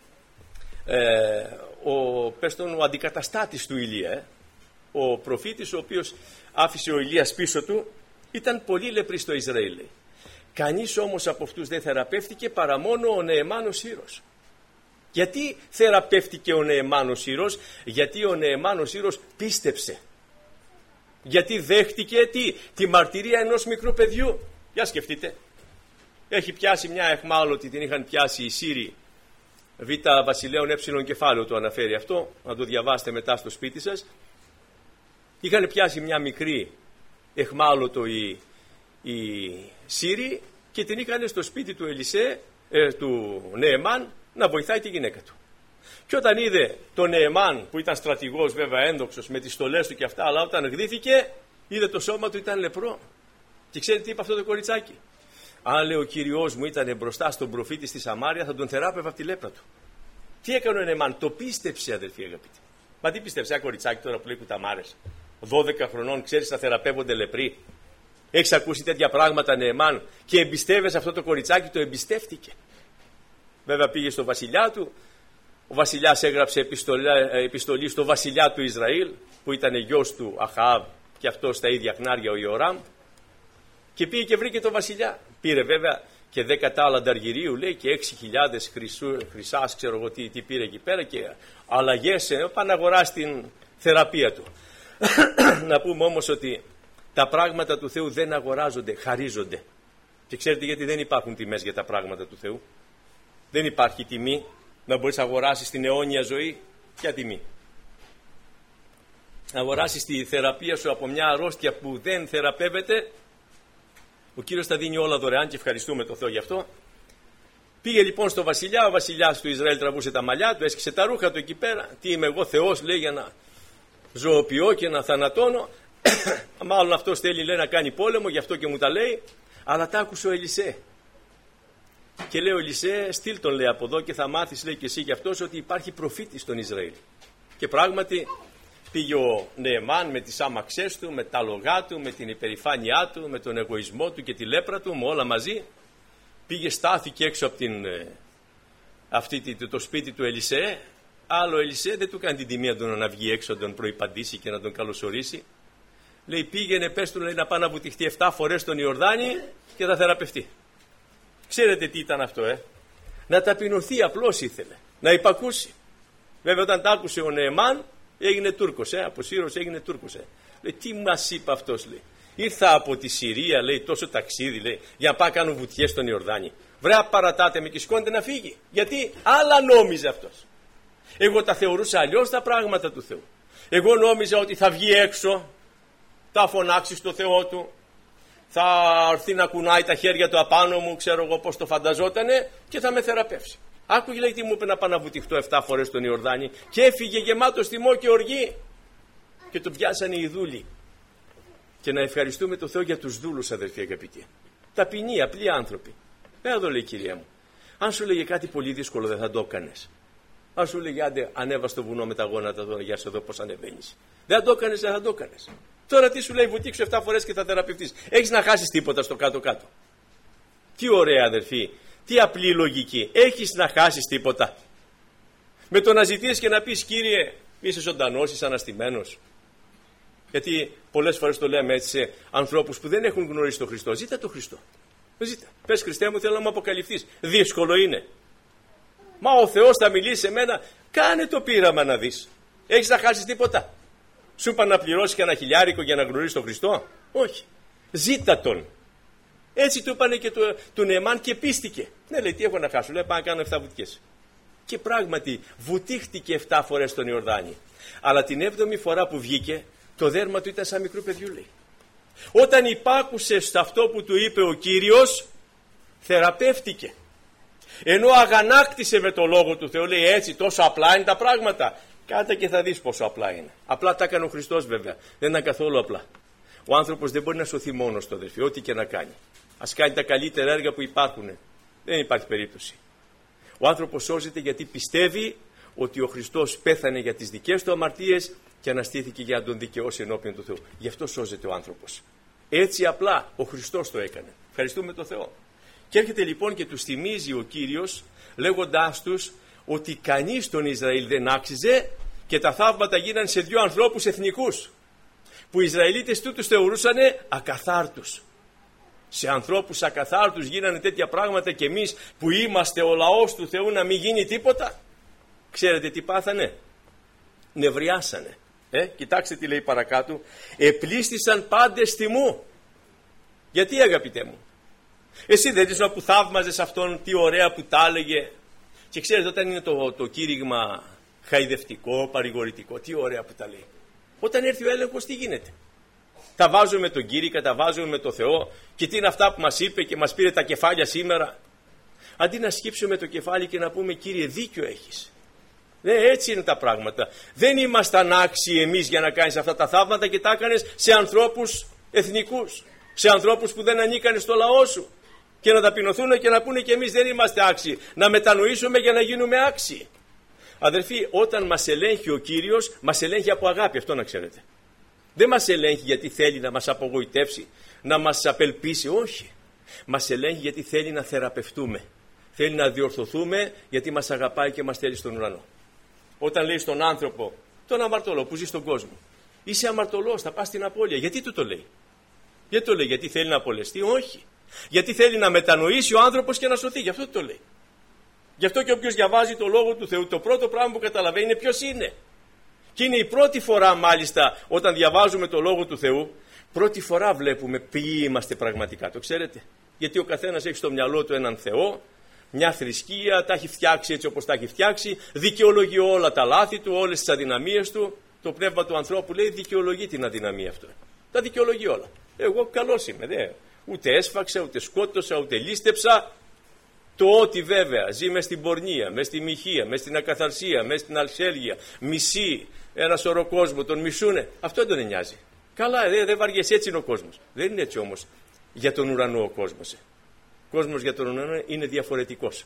ε, ο, πες τον, ο αντικαταστάτης του Ηλία. Ε. Ο προφήτης ο οποίος άφησε ο Ηλίας πίσω του, ήταν πολλοί λεπροί στο Ισραήλ, λέει. Κανείς όμως από αυτούς δεν θεραπεύτηκε παρά μόνο ο Νεεμάν ο Σύρος. Γιατί θεραπεύτηκε ο Νεεμάν ο Σύρος? Γιατί ο Νεεμάν ο Σύρος πίστεψε. Γιατί δέχτηκε τι? Τη μαρτυρία ενός μικρού παιδιού. Για σκεφτείτε. Έχει πιάσει μια αιχμάλωτη, την είχαν πιάσει οι Σύριοι. Β βασιλέων ε κεφάλαιο το αναφέρει αυτό. Να το διαβάσετε μετά στο σπίτι σας. Είχαν πιάσει μια μικρή αιχμάλωτο οι, οι Σύριοι και την είχαν στο σπίτι του Ελισέ, ε, του Νεεμάν, να βοηθάει τη γυναίκα του. Και όταν είδε τον Νεεμάν, που ήταν στρατηγός βέβαια ένδοξος με τις στολές του και αυτά, αλλά όταν γδύθηκε είδε το σώμα του ήταν λεπρό. Και ξέρετε τι είπε αυτό το κοριτσάκι? Αν, λέει, ο Κύριος μου ήταν μπροστά στον προφήτη στη Σαμάρια, θα τον θεράπευα από τη λέπρα του. Τι έκανε ο Νεεμάν? Το πίστεψε, αδελφοί αγαπητοί. Μα τι πίστεψε ένα κοριτσάκι τώρα που λέει κουταμάρες? δώδεκα χρονών, ξέρεις να θεραπεύονται λεπροί? Έχεις ακούσει τέτοια πράγματα, Νεεμάν? Και εμπιστεύεσαι αυτό το κοριτσάκι? Το εμπιστεύτηκε. Βέβαια πήγε στο βασιλιά του. Ο βασιλιάς έγραψε επιστολή, επιστολή στο βασιλιά του Ισραήλ, που ήταν γιος του Αχάβ και αυτό στα ίδια χνάρια ο Ιωράμ, και πήγε και βρήκε τον βασιλιά. Πήρε βέβαια και δέκα τάλαντα αργυρίου, λέει, και έξι χιλιάδες χρυσάς, ξέρω εγώ τι, τι πήρε εκεί πέρα, και αλλαγές, πάνε να αγοράσει την θεραπεία του. Να πούμε όμως ότι τα πράγματα του Θεού δεν αγοράζονται, χαρίζονται. Και ξέρετε γιατί δεν υπάρχουν τιμές για τα πράγματα του Θεού? Δεν υπάρχει τιμή να μπορείς να αγοράσεις την αιώνια ζωή. Ποια τιμή? Να αγοράσεις τη θεραπεία σου από μια αρρώστια που δεν θεραπεύεται? Ο Κύριος τα δίνει όλα δωρεάν και ευχαριστούμε τον Θεό γι' αυτό. Πήγε λοιπόν στο βασιλιά, ο βασιλιάς του Ισραήλ τραβούσε τα μαλλιά του, έσκησε τα ρούχα του εκεί πέρα. Τι είμαι εγώ, Θεός, λέει, για να ζωοποιώ και να θανατώνω? Μάλλον αυτός θέλει, λέει, να κάνει πόλεμο, γι' αυτό και μου τα λέει. Αλλά τα άκουσε ο Ελισέ. Και λέει ο Ελισέ, στείλ τον, λέει, από εδώ και θα μάθεις, λέει, και εσύ κι αυτός, ότι υπάρχει προφήτης στον Ισραήλ. Και πράγματι πήγε ο Νεεμάν με τις άμαξές του, με τα λογά του, με την υπερηφάνειά του, με τον εγωισμό του και τη λέπρα του, με όλα μαζί. Πήγε, στάθηκε έξω από την, αυτή, το σπίτι του Ελισέ. Άλλο ο Ελισέ δεν του κάνει την τιμή να βγει έξω, να τον προϋπαντήσει και να τον καλωσορίσει. Λέει πήγαινε, πες του, λέει, να πάει να βουτυχτεί εφτά φορές στον Ιορδάνη και θα θεραπευτεί. Ξέρετε τι ήταν αυτό, ε? Να ταπεινωθεί, απλώς ήθελε. Να υπακούσει. Βέβαια όταν τα άκουσε ο Νεεμάν έγινε Τούρκος, ε? Από Σύρος έγινε Τούρκος. Ε? Λέει, τι μας είπε αυτός, λέει. Ήρθα από τη Συρία, λέει, τόσο ταξίδι, λέει, για να πάω κάνω βουτιές στον Ιορδάνη. Βρέα παρατάτε με και σηκώνεται να φύγει. Γιατί άλλα νόμιζε αυτός. Εγώ τα θεωρούσα αλλιώς τα πράγματα του Θεού. Εγώ νόμιζα ότι θα βγει έξω, θα φωνάξει στο Θεό του, θα έρθει να κουνάει τα χέρια του απάνω μου, ξέρω εγώ πώς το φανταζότανε, και θα με θεραπεύσει. Άκουγε, λέει, τι μου είπε, να πάω να βουτυχτώ εφτά φορές στον Ιορδάνη, και έφυγε γεμάτος θυμό και οργή. Και το πιάσανε οι δούλοι. Και να ευχαριστούμε τον Θεό για τους δούλους, αδερφοί αγαπητοί. Ταπεινοί, απλοί άνθρωποι. Εδώ, λέει, κυρία μου, αν σου λέγε κάτι πολύ δύσκολο δεν θα το έκανες. Αν σου λέγε, άντε, ανέβα στο βουνό με τα γόνατα τώρα, για σε εδώ πώς ανεβαίνεις. Δεν θα το έκανες, δεν θα το έκανες. Τώρα τι σου λέει, βουτήξου εφτά φορές και θα θεραπευτείς. Έχεις να χάσεις τίποτα στο κάτω-κάτω. Τι ωραία, αδερφοί, τι απλή λογική. Έχεις να χάσεις τίποτα. Με το να ζητήσεις και να πεις, Κύριε, είσαι ζωντανός, είσαι αναστημένος. Γιατί πολλές φορές το λέμε έτσι σε ανθρώπους που δεν έχουν γνωρίσει τον Χριστό. Ζήτα τον Χριστό. Ζήτα. Πες, Χριστέ μου, θέλω να μου αποκαλυφθείς. Δύσκολο είναι. Μα ο Θεός θα μιλήσει σε μένα. Κάνε το πείραμα να δεις. Έχεις να χάσεις τίποτα. Σου είπα να πληρώσεις και ένα χιλιάρικο για να γνωρίσεις τον Χριστό. Όχι. Ζήτα τον. Έτσι του είπανε και του, του Νεεμάν και πίστηκε. Ναι, λέει, τι έχω να χάσω. Λέει, πάω να κάνω εφτά βουτιές. Και πράγματι βουτήχτηκε εφτά φορές στον Ιορδάνη. Αλλά την έβδομη φορά που βγήκε, το δέρμα του ήταν σαν μικρού παιδιού, λέει. Όταν υπάκουσε σε αυτό που του είπε ο Κύριος, θεραπεύτηκε. Ενώ αγανάκτησε με το λόγο του Θεού, λέει, έτσι τόσο απλά είναι τα πράγματα. Κάτα και θα δεις πόσο απλά είναι. Απλά τα έκανε ο Χριστός, βέβαια. Δεν ήταν καθόλου απλά. Ο άνθρωπος δεν μπορεί να σωθεί μόνος του, αδερφοί, ό,τι και να κάνει. Ας κάνει τα καλύτερα έργα που υπάρχουν. Δεν υπάρχει περίπτωση. Ο άνθρωπος σώζεται γιατί πιστεύει ότι ο Χριστός πέθανε για τις δικές του αμαρτίες και αναστήθηκε για να τον δικαιώσει ενώπιον του Θεού. Γι' αυτό σώζεται ο άνθρωπος. Έτσι απλά ο Χριστός το έκανε. Ευχαριστούμε τον Θεό. Και έρχεται λοιπόν και τους θυμίζει ο Κύριος, λέγοντάς τους ότι κανείς στον Ισραήλ δεν άξιζε, και τα θαύματα γίνανε σε δύο ανθρώπους εθνικούς, που οι Ισραηλίτες τούτους θεωρούσαν ακαθάρτους. Σε ανθρώπους ακαθάρτους γίνανε τέτοια πράγματα, και εμείς που είμαστε ο λαός του Θεού να μην γίνει τίποτα. Ξέρετε τι πάθανε? Νευριάσανε. Ε, κοιτάξτε τι λέει παρακάτω. Επλήστησαν πάντες θυμού. Γιατί, αγαπητέ μου? Εσύ δεν ήσουν που θαύμαζες αυτόν, τι ωραία που τα έλεγε? Και ξέρετε, όταν είναι το, το κήρυγμα χαϊδευτικό, παρηγορητικό, τι ωραία που τα λέει. Όταν έρθει ο έλεγχος, τι γίνεται? Τα βάζουμε με τον Κύρικα, τα βάζουμε με τον Θεό, και τι είναι αυτά που μας είπε και μας πήρε τα κεφάλια σήμερα. Αντί να σκύψουμε το κεφάλι και να πούμε, Κύριε, δίκιο έχεις. Ναι, έτσι είναι τα πράγματα. Δεν ήμασταν άξιοι εμείς για να κάνεις αυτά τα θαύματα, και τα έκανες σε ανθρώπους εθνικούς, σε ανθρώπους που δεν ανήκανε στο λαό σου. Και να ταπεινωθούν και να πούνε, και εμείς δεν είμαστε άξιοι. Να μετανοήσουμε για να γίνουμε άξιοι. Αδερφοί, όταν μας ελέγχει ο Κύριος, μας ελέγχει από αγάπη, αυτό να ξέρετε. Δεν μας ελέγχει γιατί θέλει να μας απογοητεύσει, να μας απελπίσει, όχι. Μας ελέγχει γιατί θέλει να θεραπευτούμε. Θέλει να διορθωθούμε, γιατί μας αγαπάει και μας θέλει στον ουρανό. Όταν λέει στον άνθρωπο, τον αμαρτωλό που ζει στον κόσμο, είσαι αμαρτωλός, θα πας στην απώλεια. Γιατί του το λέει? Γιατί το λέει? Γιατί θέλει να απολεστεί? Όχι. Γιατί θέλει να μετανοήσει ο άνθρωπος και να σωθεί. Γι' αυτό το λέει. Γι' αυτό και όποιος διαβάζει το λόγο του Θεού, το πρώτο πράγμα που καταλαβαίνει είναι ποιος είναι. Και είναι η πρώτη φορά, μάλιστα, όταν διαβάζουμε το λόγο του Θεού, πρώτη φορά βλέπουμε ποιοι είμαστε πραγματικά. Το ξέρετε? Γιατί ο καθένας έχει στο μυαλό του έναν Θεό, μια θρησκεία, τα έχει φτιάξει έτσι όπως τα έχει φτιάξει, δικαιολογεί όλα τα λάθη του, όλες τις αδυναμίες του. Το πνεύμα του ανθρώπου λέει δικαιολογεί την αδυναμία αυτό. Τα δικαιολογεί όλα. Εγώ καλός είμαι, δε. Ούτε έσφαξα, ούτε σκότωσα, ούτε λίστεψα. Το ότι βέβαια ζει μες στην πορνεία, μες στη μοιχεία, μες στην ακαθαρσία, μες στην αλσέλγεια, μισεί ένα σωρό κόσμο, τον μισούνε. Αυτό δεν τον νοιάζει. Καλά, δεν δε βαριέσαι, έτσι είναι ο κόσμος. Δεν είναι έτσι όμως για τον ουρανό ο κόσμος. Ο κόσμος για τον ουρανό είναι διαφορετικός.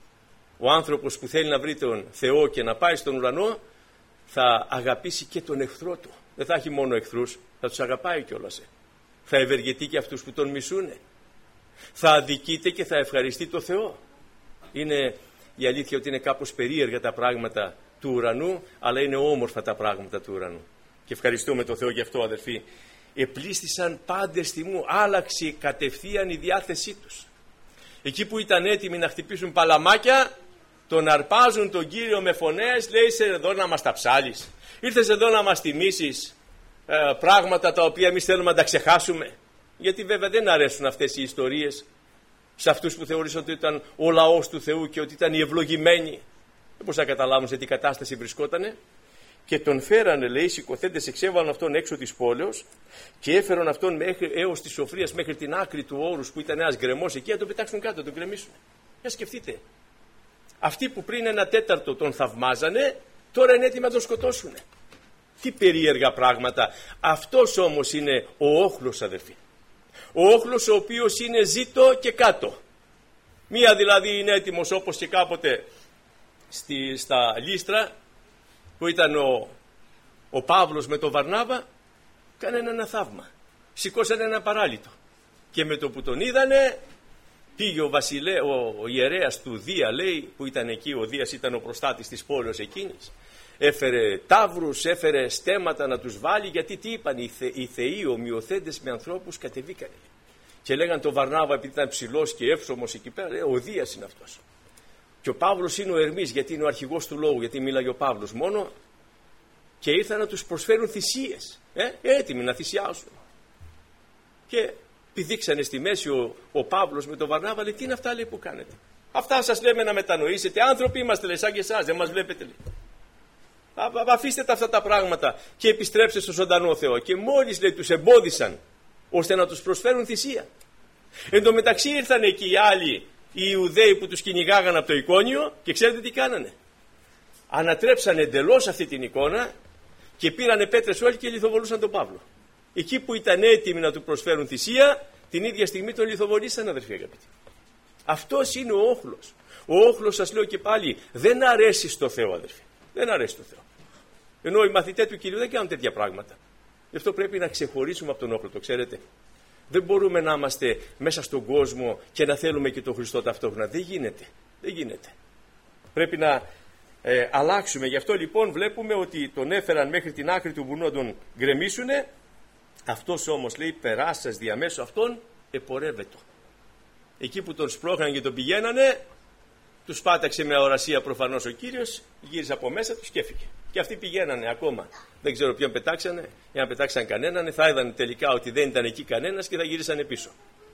Ο άνθρωπος που θέλει να βρει τον Θεό και να πάει στον ουρανό θα αγαπήσει και τον εχθρό του. Δεν θα έχει μόνο εχθρούς, θα τους αγαπάει κιόλας. Θα ευεργετεί και αυτούς που τον μισούνε. Θα αδικείται και θα ευχαριστεί το Θεό. Είναι η αλήθεια ότι είναι κάπως περίεργα τα πράγματα του ουρανού, αλλά είναι όμορφα τα πράγματα του ουρανού. Και ευχαριστούμε το Θεό γι' αυτό, αδερφοί. επλήστησαν πάντες θυμού, άλλαξε κατευθείαν η διάθεσή τους. Εκεί που ήταν έτοιμοι να χτυπήσουν παλαμάκια, τον αρπάζουν τον Κύριο με φωνές, λέει είσαι εδώ να μας τα ψάλεις, ήρθες εδώ να μας τιμήσεις ε, πράγματα τα οποία εμείς θέλουμε να τα ξεχάσουμε. Γιατί βέβαια δεν αρέσουν αυτές οι ιστορίες σε αυτούς που θεωρήσαν ότι ήταν ο λαός του Θεού και ότι ήταν οι ευλογημένοι. Δεν μπορούσαν να καταλάβουν σε τι κατάσταση βρισκότανε. Και τον φέρανε, λέει, σηκωθέντες εξέβαλαν αυτόν έξω της πόλεως και έφεραν αυτόν μέχρι, έως τη σοφρίας μέχρι την άκρη του όρους που ήταν ένας γκρεμός εκεί, να τον πετάξουν κάτω, να τον γκρεμίσουν. Για σκεφτείτε. Αυτοί που πριν ένα τέταρτο τον θαυμάζανε, τώρα είναι έτοιμοι να τον σκοτώσουν. Τι περίεργα πράγματα. Αυτός όμως είναι ο όχλος, αδερφοί. Ο όχλος ο οποίος είναι ζήτω και κάτω. Μία δηλαδή είναι έτοιμος όπως και κάποτε στη, στα Λύστρα, που ήταν ο, ο Παύλος με τον Βαρνάβα, κάνανε ένα θαύμα. Σηκώσανε ένα παράλυτο. Και με το που τον είδανε, πήγε ο, βασιλέ, ο, ο ιερέας του Δία, λέει, που ήταν εκεί, ο Δίας ήταν ο προστάτης της πόλεως εκείνης. Έφερε ταύρους, έφερε στέματα να τους βάλει, γιατί τι είπαν οι, θε, οι θεοί ομοιοθέντες με ανθρώπους κατεβήκανε. Και λέγαν τον Βαρνάβα, επειδή ήταν ψηλός και εύσωμος εκεί πέρα, λέει, ο Δίας είναι αυτός. Και ο Παύλος είναι ο Ερμής, γιατί είναι ο αρχηγός του λόγου, γιατί μίλαγε ο Παύλος μόνο. Και ήρθαν να τους προσφέρουν θυσίες, ε, έτοιμοι να θυσιάσουν. Και πηδήξανε στη μέση ο, ο Παύλος με τον Βαρνάβα, λέει, τι είναι αυτά, λέει, που κάνετε. Αυτά σας λέμε να μετανοήσετε, άνθρωποι είμαστε, λέει, σαν και εσάς, δεν μας βλέπετε, λέει. Αφήστε τα αυτά τα πράγματα και επιστρέψτε στο ζωντανό Θεό. Και μόλις, λέει, τους εμπόδισαν ώστε να τους προσφέρουν θυσία. Εν τω μεταξύ ήρθαν εκεί οι άλλοι, οι Ιουδαίοι που τους κυνηγάγαν από το εικόνιο, και ξέρετε τι κάνανε. Ανατρέψανε εντελώς αυτή την εικόνα και πήρανε πέτρες όλοι και λιθοβολούσαν τον Παύλο. Εκεί που ήταν έτοιμοι να του προσφέρουν θυσία, την ίδια στιγμή τον λιθοβολήσαν, αδερφοί αγαπητοί. Αυτός είναι ο όχλος. Ο όχλος, σας λέω και πάλι, δεν αρέσει στο Θεό, αδερφοί. Δεν αρέσει στο Θεό. Ενώ οι μαθητές του Κυρίου δεν κάνουν τέτοια πράγματα. Γι' αυτό πρέπει να ξεχωρίσουμε από τον όχλο, το ξέρετε. Δεν μπορούμε να είμαστε μέσα στον κόσμο και να θέλουμε και τον Χριστό ταυτόχρονα. Δεν γίνεται. Δεν γίνεται. Πρέπει να ε, αλλάξουμε. Γι' αυτό λοιπόν βλέπουμε ότι τον έφεραν μέχρι την άκρη του βουνού να τον γκρεμίσουνε. Αυτός όμως, λέει, περάσας διαμέσου αυτόν επορεύετο. Εκεί που τον σπρώχναν και τον πηγαίνανε, τους πάταξε με αορασία προφανώς ο Κύριος, γύρισε από μέσα τους και έφυγε. Και αυτοί πηγαίνανε ακόμα. Δεν ξέρω ποιον πετάξανε, εάν πετάξαν κανέναν, θα είδαν τελικά ότι δεν ήταν εκεί κανένας και θα γύρισανε πίσω.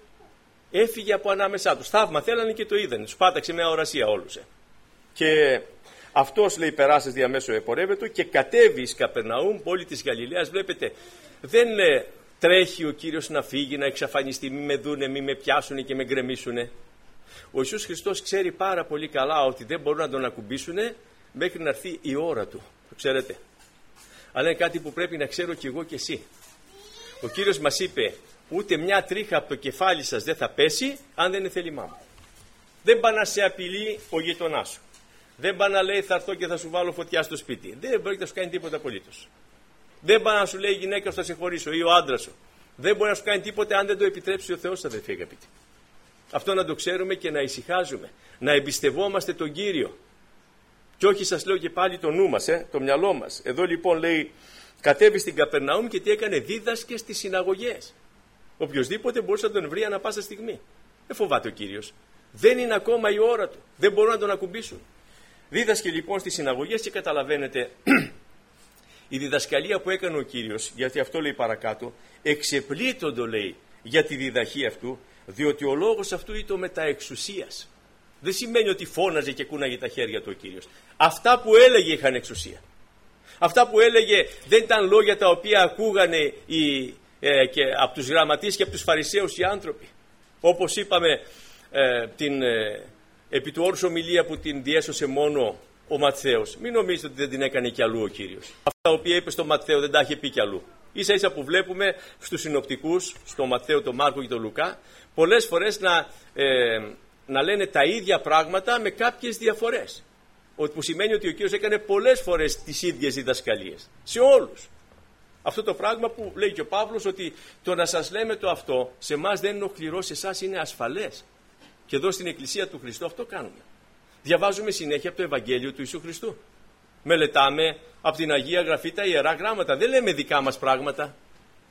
Έφυγε από ανάμεσά τους. Θαύμα θέλανε και το είδανε. Τους πάταξε με αορασία όλους. Ε. Και αυτός, λέει, περάσας διαμέσου επορεύετο και κατέβη εις Καπερναούμ, πόλη της Γαλιλαίας. Βλέπετε, δεν ε, τρέχει ο Κύριος να φύγει, να εξαφανιστεί, μη με δούνε, μη με πιάσουνε και με γκρεμίσουνε. Ο Ιησούς Χριστός ξέρει πάρα πολύ καλά ότι δεν μπορούν να τον ακουμπήσουνε μέχρι να έρθει η ώρα του. Το ξέρετε. Αλλά είναι κάτι που πρέπει να ξέρω κι εγώ κι εσύ. Ο Κύριος μας είπε, ούτε μια τρίχα από το κεφάλι σας δεν θα πέσει αν δεν είναι θέλημά μου. Δεν πάει να σε απειλεί ο γειτονάς σου. Δεν πάει να λέει θα έρθω και θα σου βάλω φωτιά στο σπίτι. Δεν μπορεί να σου κάνει τίποτα απολύτως. Δεν πάει να σου λέει η γυναίκα σου θα σε χωρίσω ή ο άντρας σου. Δεν μπορεί να σου κάνει τίποτα αν δεν το επιτρέψει ο Θεός, αδελφοί αγαπητοί. Αυτό να το ξέρουμε και να ησυχάζουμε. Να εμπιστευόμαστε τον Κύριο. Και όχι, σας λέω και πάλι, το νου μας, ε, το μυαλό μας. Εδώ λοιπόν λέει, κατέβη στην Καπερναούμ και τι έκανε, δίδασκε στις συναγωγές. Οποιοςδήποτε μπορούσε να τον βρει ανά πάσα στιγμή. Δεν φοβάται ο Κύριος. Δεν είναι ακόμα η ώρα του. Δεν μπορούν να τον ακουμπήσουν. Δίδασκε λοιπόν στις συναγωγές και καταλαβαίνετε, η διδασκαλία που έκανε ο Κύριος, γιατί αυτό λέει παρακάτω, εξεπλήττοντο, λέει, για τη διδαχή αυτού, διότι ο λόγος αυτού ήταν μετα εξουσίας. Δεν σημαίνει ότι φώναζε και κούναγε τα χέρια του ο Κύριος. Αυτά που έλεγε είχαν εξουσία. Αυτά που έλεγε δεν ήταν λόγια τα οποία ακούγανε οι, ε, και από τους γραμματείς και από τους φαρισαίους οι άνθρωποι. Όπως είπαμε, ε, την ε, επί του όρους ομιλία που την διέσωσε μόνο ο Ματθαίος. Μην νομίζετε ότι δεν την έκανε κι αλλού ο Κύριος. Αυτά τα οποία είπε στο Ματθαίο δεν τα είχε πει κι αλλού. Ίσα ίσα που βλέπουμε στους συνοπτικούς, στο Ματθαίο, τον Μάρκο και τον Λουκά, πολλές φορές να, ε, να λένε τα ίδια πράγματα με κάποιες διαφορές. Που σημαίνει ότι ο Κύριος έκανε πολλές φορές τις ίδιες διδασκαλίες. Σε όλους. Αυτό το πράγμα που λέει και ο Παύλος, ότι το να σας λέμε το αυτό σε εμάς δεν είναι οχληρό, σε εσάς είναι ασφαλές. Και εδώ στην Εκκλησία του Χριστού αυτό κάνουμε. Διαβάζουμε συνέχεια από το Ευαγγέλιο του Ιησού Χριστού. Μελετάμε από την Αγία Γραφή τα Ιερά Γράμματα. Δεν λέμε δικά μας πράγματα.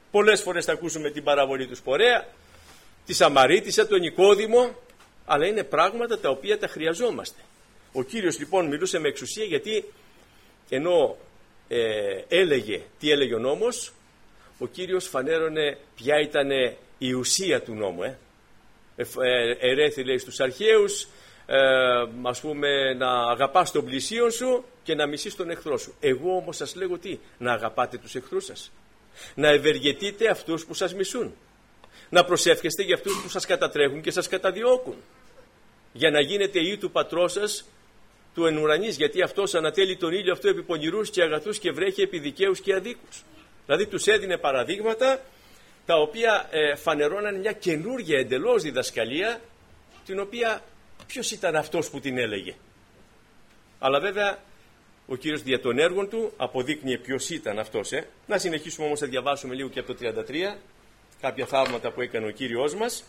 Πολλές φορές θα ακούσουμε την παραβολή του Σπορέα, τη Σαμαρίτισσα, τον Νικόδημο, αλλά είναι πράγματα τα οποία τα χρειαζόμαστε. Ο Κύριος λοιπόν μιλούσε με εξουσία, γιατί ενώ ε, έλεγε τι έλεγε ο νόμος, ο Κύριος φανέρωνε ποια ήταν η ουσία του νόμου. Ε. Ε, ερέθη λέει στους αρχαίους, ε, ας πούμε, να αγαπάς τον πλησίον σου και να μισείς τον εχθρό σου. Εγώ όμως σας λέγω τι? Να αγαπάτε τους εχθρούς σας, να ευεργετείτε αυτούς που σας μισούν, να προσεύχεστε για αυτούς που σας κατατρέχουν και σας καταδιώκουν, για να γίνετε ή του πατρός σας του εν ουρανής, γιατί αυτός ανατέλει τον ήλιο αυτό επί πονηρούς και αγαθούς και βρέχει επί δικαίους και αδίκους. Δηλαδή τους έδινε παραδείγματα τα οποία ε, φανερώναν μια καινούργια εντελώς διδασκαλία, την οποία ποιος ήταν αυτός που την έλεγε? Αλλά βέβαια ο Κύριος δια των έργων του αποδείκνυε ποιος ήταν αυτός. Ε. Να συνεχίσουμε όμως να διαβάσουμε λίγο και από το τριάντα τρία κάποια θαύματα που έκανε ο Κύριος μας.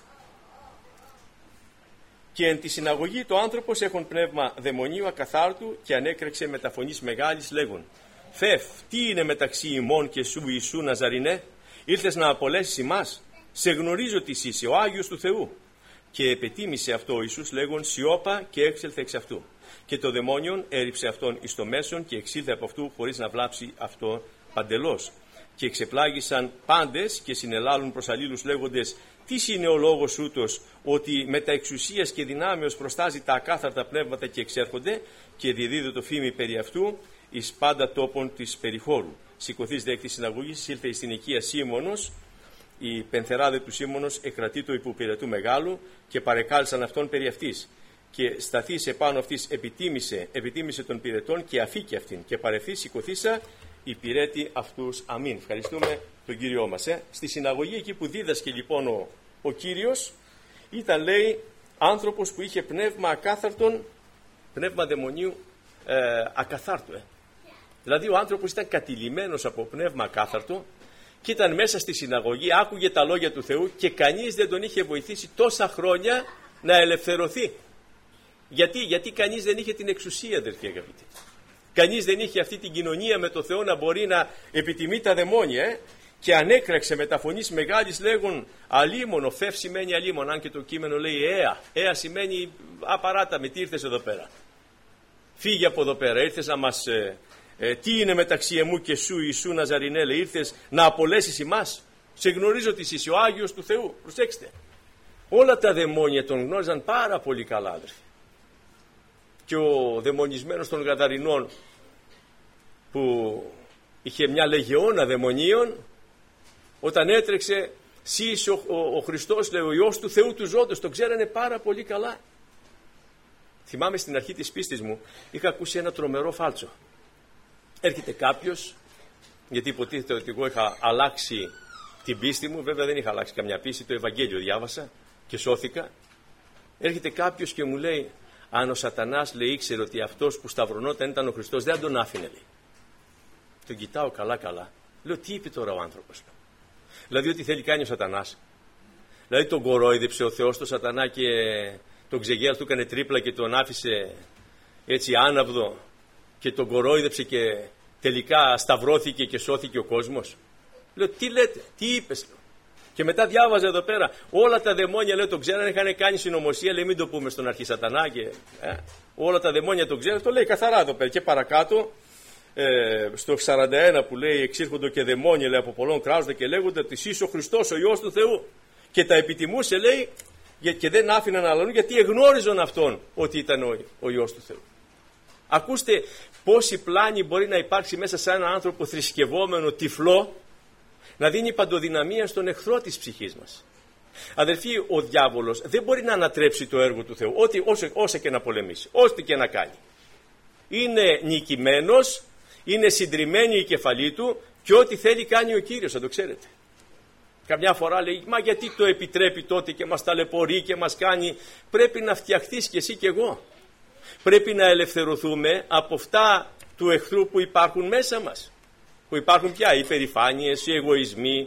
Και εν τη συναγωγή το άνθρωπος έχουν πνεύμα δαιμονίου ακαθάρτου και ανέκρεξε με τα φωνής μεγάλης λέγον: Φεφ, τι είναι μεταξύ ημών και σου Ιησού Ναζαρινέ? Ήλθες να απολέσεις ημάς? Σε γνωρίζω ότι είσαι ο Άγιος του Θεού. Και επετίμησε αυτό ο Ιησούς λέγον: Σιώπα, και έξελθε εξ αυτού. Και το δαιμόνιον έριψε αυτόν εις το μέσον και εξήλθε από αυτού χωρίς να βλάψει αυτό παντελώς. Και εξεπλάγησαν πάντες και συνελάλουν προς αλλήλους λέγοντες: Τι είναι ο λόγος ούτως, ότι με τα εξουσίας και δυνάμεως προστάζει τα ακάθαρτα πνεύματα και εξέρχονται, και διαδίδω το φήμη περί αυτού εις πάντα τόπων της περιχώρου. Σηκωθείς δε εκ της συναγωγής, ήλθε εις την οικία Σίμωνος, η πενθεράδε του Σίμωνος εκρατεί το υποπηρετού μεγάλου, και παρεκάλεσαν αυτόν περί αυτής. Και σταθείς επάνω αυτής επιτίμησε, επιτίμησε των πυρετών και αφήκε αυτήν. Και παρευθείς σηκωθήσα υπηρέτη αυτούς. Αμήν. Ευχαριστούμε τον Κύριό μας. Ε. Στη συναγωγή εκεί που δίδασκε λοιπόν ο, ο Κύριος, ήταν λέει άνθρωπος που είχε πνεύμα ακάθαρτον, πνεύμα δαιμονίου ε, ακαθάρτου. Ε. Δηλαδή ο άνθρωπος ήταν κατηλημμένος από πνεύμα ακάθαρτο και ήταν μέσα στη συναγωγή, άκουγε τα λόγια του Θεού και κανείς δεν τον είχε βοηθήσει τόσα χρόνια να ελευθερωθεί. Γιατί, γιατί κανείς δεν είχε την εξουσία, αδερφοί αγαπητοί. Κανείς δεν είχε αυτή την κοινωνία με το Θεό να μπορεί να επιτιμεί τα δαιμόνια. Ε? Και ανέκραξε με τα φωνής μεγάλης λέγον αλίμονο. Φεύ σημαίνει αλίμον, αν και το κείμενο λέει αία. Αία σημαίνει απαράταμε, τι ήρθες εδώ πέρα? Φύγε από εδώ πέρα, ήρθες να μας... Ε, ε, τι είναι μεταξύ εμού και σου Ιησού Ναζαρινέ? Λέει, ήρθες να απολέσεις ημάς? Σε γνωρίζω ότι είσαι ο Άγιος του Θεού. Προσέξτε. Όλα τα δαιμόνια τον γνώριζαν πάρα πολύ καλά, αδερφοί. Και ο δαιμονισμένος των Γαδαρινών, που είχε μια λεγεώνα δαιμονίων, όταν έτρεξε «Συ είσαι ο, ο, ο Χριστός», λέει, ο Υιός του Θεού του ζώντος, τον ξέρανε πάρα πολύ καλά. Θυμάμαι στην αρχή της πίστης μου είχα ακούσει ένα τρομερό φάλτσο. Έρχεται κάποιος, γιατί υποτίθεται ότι εγώ είχα αλλάξει την πίστη μου, βέβαια δεν είχα αλλάξει καμιά πίστη, το Ευαγγέλιο διάβασα και σώθηκα. Έρχεται κάποιος και μου λέει: αν ο Σατανάς, λέει, ήξερε ότι αυτός που σταυρωνόταν ήταν ο Χριστός, δεν τον άφηνε, λέει. Τον κοιτάω καλά καλά. Λέω, τι είπε τώρα ο άνθρωπος? Δηλαδή ότι θέλει κάνει ο Σατανάς? Δηλαδή τον κορόιδεψε ο Θεός τον Σατανά και τον ξεγέλασε, του έκανε τρίπλα και τον άφησε έτσι άναυδο και τον κορόιδεψε και τελικά σταυρώθηκε και σώθηκε ο κόσμος? Λέω, τι λέτε, τι είπες? Λέω. Και μετά διάβαζα εδώ πέρα όλα τα δαιμόνια, λέω, τον ξέρανε, είχαν κάνει συνωμοσία, λέει, μην το πούμε στον αρχή Σατανά και, ε, όλα τα δαιμόνια τον ξέρανε, το λέει καθαρά εδώ πέρα. Και παρακάτω ε, στο σαράντα ένα που λέει εξήρχονται και δαιμόνια, λέει, από πολλών κράζονται και λέγονται ότι είσαι ο Χριστός, ο Υιός του Θεού, και τα επιτιμούσε, λέει, και δεν άφηναν να λαλούν γιατί εγνώριζαν αυτόν ότι ήταν ο, ο Υιός του Θεού. Ακούστε πόση πλάνη μπορεί να υπάρξει μέσα σε έναν άνθρωπο θρησκευόμενο, τυφλό, να δίνει παντοδυναμία στον εχθρό της ψυχής μας. Αδερφοί, ο διάβολος δεν μπορεί να ανατρέψει το έργο του Θεού, ό,τι, όσο, όσο και να πολεμήσει, ό,τι και να κάνει. Είναι νικημένος, είναι συντριμμένη η κεφαλή του και ό,τι θέλει κάνει ο Κύριος, θα το ξέρετε. Καμιά φορά λέει, μα γιατί το επιτρέπει τότε και μας ταλαιπωρεί και μας κάνει? Πρέπει να φτιαχτείς κι εσύ κι εγώ. Πρέπει να ελευθερωθούμε από αυτά του εχθρού που υπάρχουν μέσα μας. Που υπάρχουν πια οι υπερηφάνειες, οι εγωισμοί,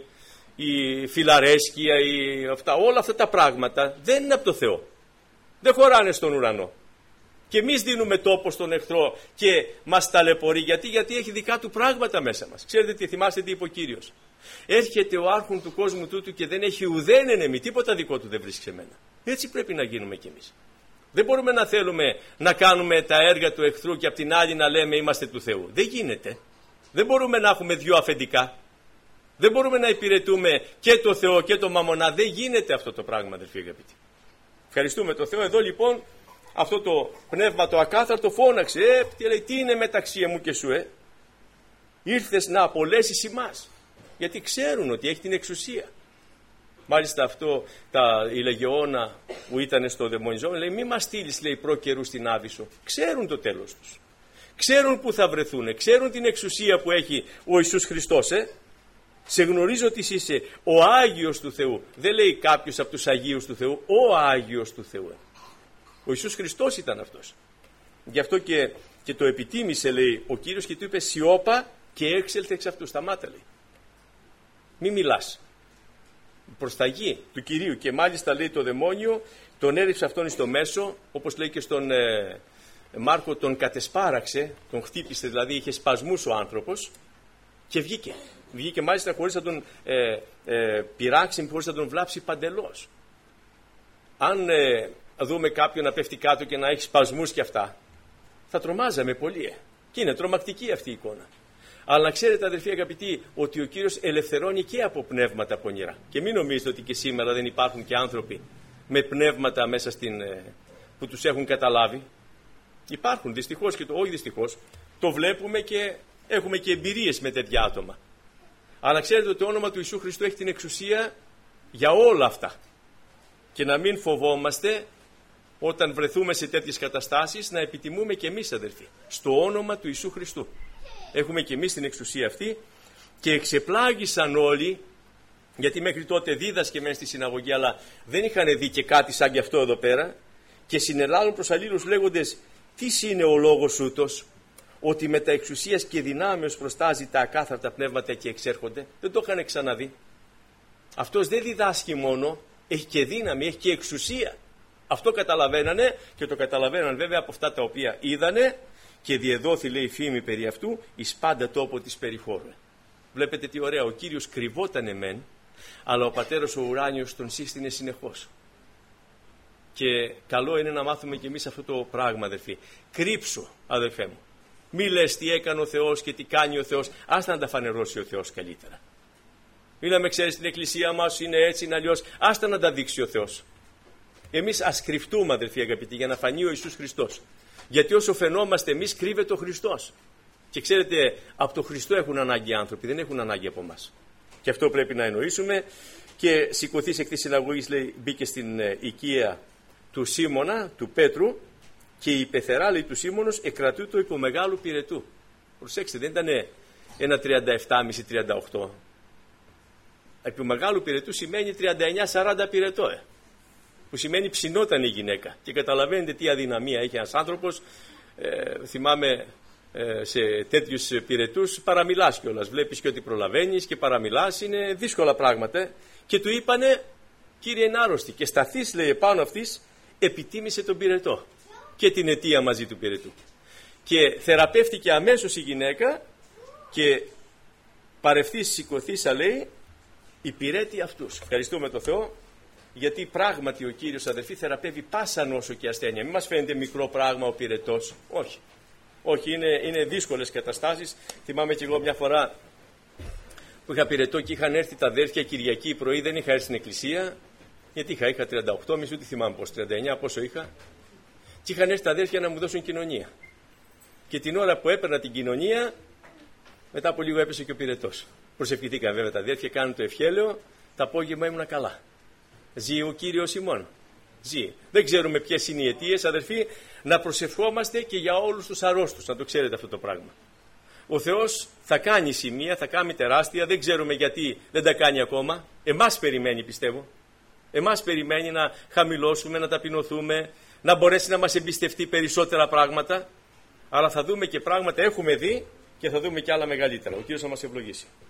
η φιλαρέσκεια, η... αυτά, όλα αυτά τα πράγματα δεν είναι από το Θεό. Δεν χωράνε στον ουρανό. Και εμείς δίνουμε τόπο στον εχθρό και μας ταλαιπωρεί. Γιατί, γιατί έχει δικά του πράγματα μέσα μας. Ξέρετε τι, θυμάστε τι είπε ο Κύριος? Έρχεται ο άρχον του κόσμου τούτου και δεν έχει ουδέν ενεμή, τίποτα δικό του δεν βρίσκει σε μένα. Έτσι πρέπει να γίνουμε κι εμείς. Δεν μπορούμε να θέλουμε να κάνουμε τα έργα του εχθρού και απ' την άλλη να λέμε είμαστε του Θεού. Δεν γίνεται. Δεν μπορούμε να έχουμε δυο αφεντικά. Δεν μπορούμε να υπηρετούμε και το Θεό και το μαμονά. Δεν γίνεται αυτό το πράγμα, αδελφοί αγαπητοί. Ευχαριστούμε το Θεό. Εδώ λοιπόν αυτό το πνεύμα το ακάθαρτο φώναξε. Ε, τι, λέει, τι είναι μεταξύ μου και σου, ε. Ήρθες να απολέσεις ημάς. Γιατί ξέρουν ότι έχει την εξουσία. Μάλιστα αυτό τα, η λεγεώνα που ήταν στο δαιμονιζόμενο λέει μη μας στείλεις, λέει, προ καιρού στην Άβυσσο. Ξέρουν το τέλος τους. Ξέρουν που θα βρεθούν. Ξέρουν την εξουσία που έχει ο Ιησούς Χριστός. Ε. Σε γνωρίζω ότι είσαι ο Άγιος του Θεού. Δεν λέει κάποιος από τους Αγίους του Θεού. Ο Άγιος του Θεού. Ε. Ο Ιησούς Χριστός ήταν αυτός. Γι' αυτό και, και το επιτίμησε, λέει ο Κύριος, και του είπε σιώπα και έξελθε εξ αυτού. Σταμάτα, λέει. Μη μιλάς. Προσταγή του Κυρίου. Και μάλιστα, λέει, το δαιμόνιο τον έριψε αυτόν στο μέσο, όπως λέει και στον ε, Μάρκο, τον κατεσπάραξε, τον χτύπησε, δηλαδή είχε σπασμούς ο άνθρωπος και βγήκε. Βγήκε μάλιστα χωρίς να τον ε, ε, πειράξει, χωρίς να τον βλάψει παντελώς. Αν ε, δούμε κάποιον να πέφτει κάτω και να έχει σπασμούς και αυτά, θα τρομάζαμε πολύ. Ε. Και είναι τρομακτική αυτή η εικόνα. Αλλά να ξέρετε, αδελφοί αγαπητοί, ότι ο Κύριος ελευθερώνει και από πνεύματα πονηρά. Και μην νομίζετε ότι και σήμερα δεν υπάρχουν και άνθρωποι με πνεύματα μέσα στην, που τους έχουν καταλάβει. Υπάρχουν δυστυχώς, και το, όχι δυστυχώς, το βλέπουμε και έχουμε και εμπειρίες με τέτοια άτομα. Αλλά ξέρετε ότι το όνομα του Ιησού Χριστού έχει την εξουσία για όλα αυτά. Και να μην φοβόμαστε όταν βρεθούμε σε τέτοιες καταστάσεις, να επιτιμούμε και εμείς, αδελφοί, στο όνομα του Ιησού Χριστού. Έχουμε και εμείς την εξουσία αυτή και εξεπλάγησαν όλοι, γιατί μέχρι τότε δίδασκε μεν στη συναγωγή, αλλά δεν είχαν δει και κάτι σαν και αυτό εδώ πέρα, και συνελάλουν προς αλλήλους λέγοντες «Τις είναι ο λόγος ούτος, ότι με τα εξουσίας και δυνάμεως προστάζει τα ακάθαρτα πνεύματα και εξέρχονται». Δεν το είχαν ξαναδεί. Αυτός δεν διδάσκει μόνο, έχει και δύναμη, έχει και εξουσία. Αυτό καταλαβαίνανε, και το καταλαβαίναν βέβαια από αυτά τα οποία είδανε, και διεδόθη, λέει, φήμη περί αυτού εις πάντα τόπο της περιχώρου. Βλέπετε τι ωραία, ο Κύριος κρυβότανε μεν, αλλά ο Πατέρας ο ουράνιος τον σύστηνε συνεχώς. Και καλό είναι να μάθουμε κι εμείς αυτό το πράγμα, αδελφοί. Κρύψου, αδελφέ μου. Μη λες τι έκανε ο Θεός και τι κάνει ο Θεός. Άστα να τα φανερώσει ο Θεός καλύτερα. Μη να με ξέρεις, την εκκλησία μας είναι έτσι, είναι αλλιώς. Άστα να τα δείξει ο Θεός. Εμείς ας κρυφτούμε, αδελφοί αγαπητοί, για να φανεί ο Ιησούς Χριστός. Γιατί όσο φαινόμαστε εμείς, κρύβεται ο Χριστός. Και ξέρετε, από τον Χριστό έχουν ανάγκη οι άνθρωποι, δεν έχουν ανάγκη από εμάς. Και αυτό πρέπει να εννοήσουμε. Και σηκωθείς εκ της συναγωγής, λέει, μπήκε στην ε, οικία του Σίμωνα, του Πέτρου, και η πεθερά, λέει, του Σίμωνος εκρατούτο υπό μεγάλου πυρετού. Προσέξτε, δεν ήταν ένα τριάντα επτά κόμμα πέντε τριάντα οκτώ. Υπό μεγάλου πυρετού σημαίνει τριάντα εννιά σαράντα πυρετό, ε. Που σημαίνει ψινόταν η γυναίκα. Και καταλαβαίνετε τι αδυναμία έχει ένας άνθρωπος. Ε, θυμάμαι ε, σε τέτοιους πυρετούς παραμιλάς κιόλας. Βλέπεις και ότι προλαβαίνεις και παραμιλάς. Είναι δύσκολα πράγματα. Και του είπανε, κύριε, είναι άρρωστη. Και σταθείς, λέει, επάνω αυτής, επιτίμησε τον πυρετό. Και την αιτία μαζί του πυρετού. Και θεραπεύτηκε αμέσως η γυναίκα και παρευθείς σηκωθήσα, λέει, υπηρέτη αυτούς. Ευχαριστούμε τον Θεό. Γιατί πράγματι ο Κύριος, αδελφοί, θεραπεύει πάσα νόσο και ασθένεια. Μην μας φαίνεται μικρό πράγμα ο πυρετός. Όχι. Όχι, είναι, είναι δύσκολες καταστάσεις. Θυμάμαι και εγώ μια φορά που είχα πυρετό και είχαν έρθει τα αδέρφια Κυριακή πρωί, δεν είχα έρθει στην εκκλησία. Γιατί είχα, είχα τριάντα οκτώ, μισού τι θυμάμαι πώς, τριάντα εννιά, πόσο είχα. Και είχαν έρθει τα αδέρφια να μου δώσουν κοινωνία. Και την ώρα που έπαιρνα την κοινωνία, μετά από λίγο έπεσε και ο πυρετός. Προσευχηθήκαν βέβαια τα αδέρφια, κάνουν το ευχέλαιο, το απόγευμα ήμουνα καλά. Ζει ο Κύριος ημών. Ζει. Δεν ξέρουμε ποιες είναι οι αιτίες, αδερφοί, να προσευχόμαστε και για όλους τους αρρώστους, να το ξέρετε αυτό το πράγμα. Ο Θεός θα κάνει σημεία, θα κάνει τεράστια, δεν ξέρουμε γιατί δεν τα κάνει ακόμα. Εμάς περιμένει, πιστεύω. Εμάς περιμένει να χαμηλώσουμε, να ταπεινωθούμε, να μπορέσει να μας εμπιστευτεί περισσότερα πράγματα. Αλλά θα δούμε και πράγματα, έχουμε δει και θα δούμε και άλλα μεγαλύτερα. Ο Κύριος θα μας ευλογήσει.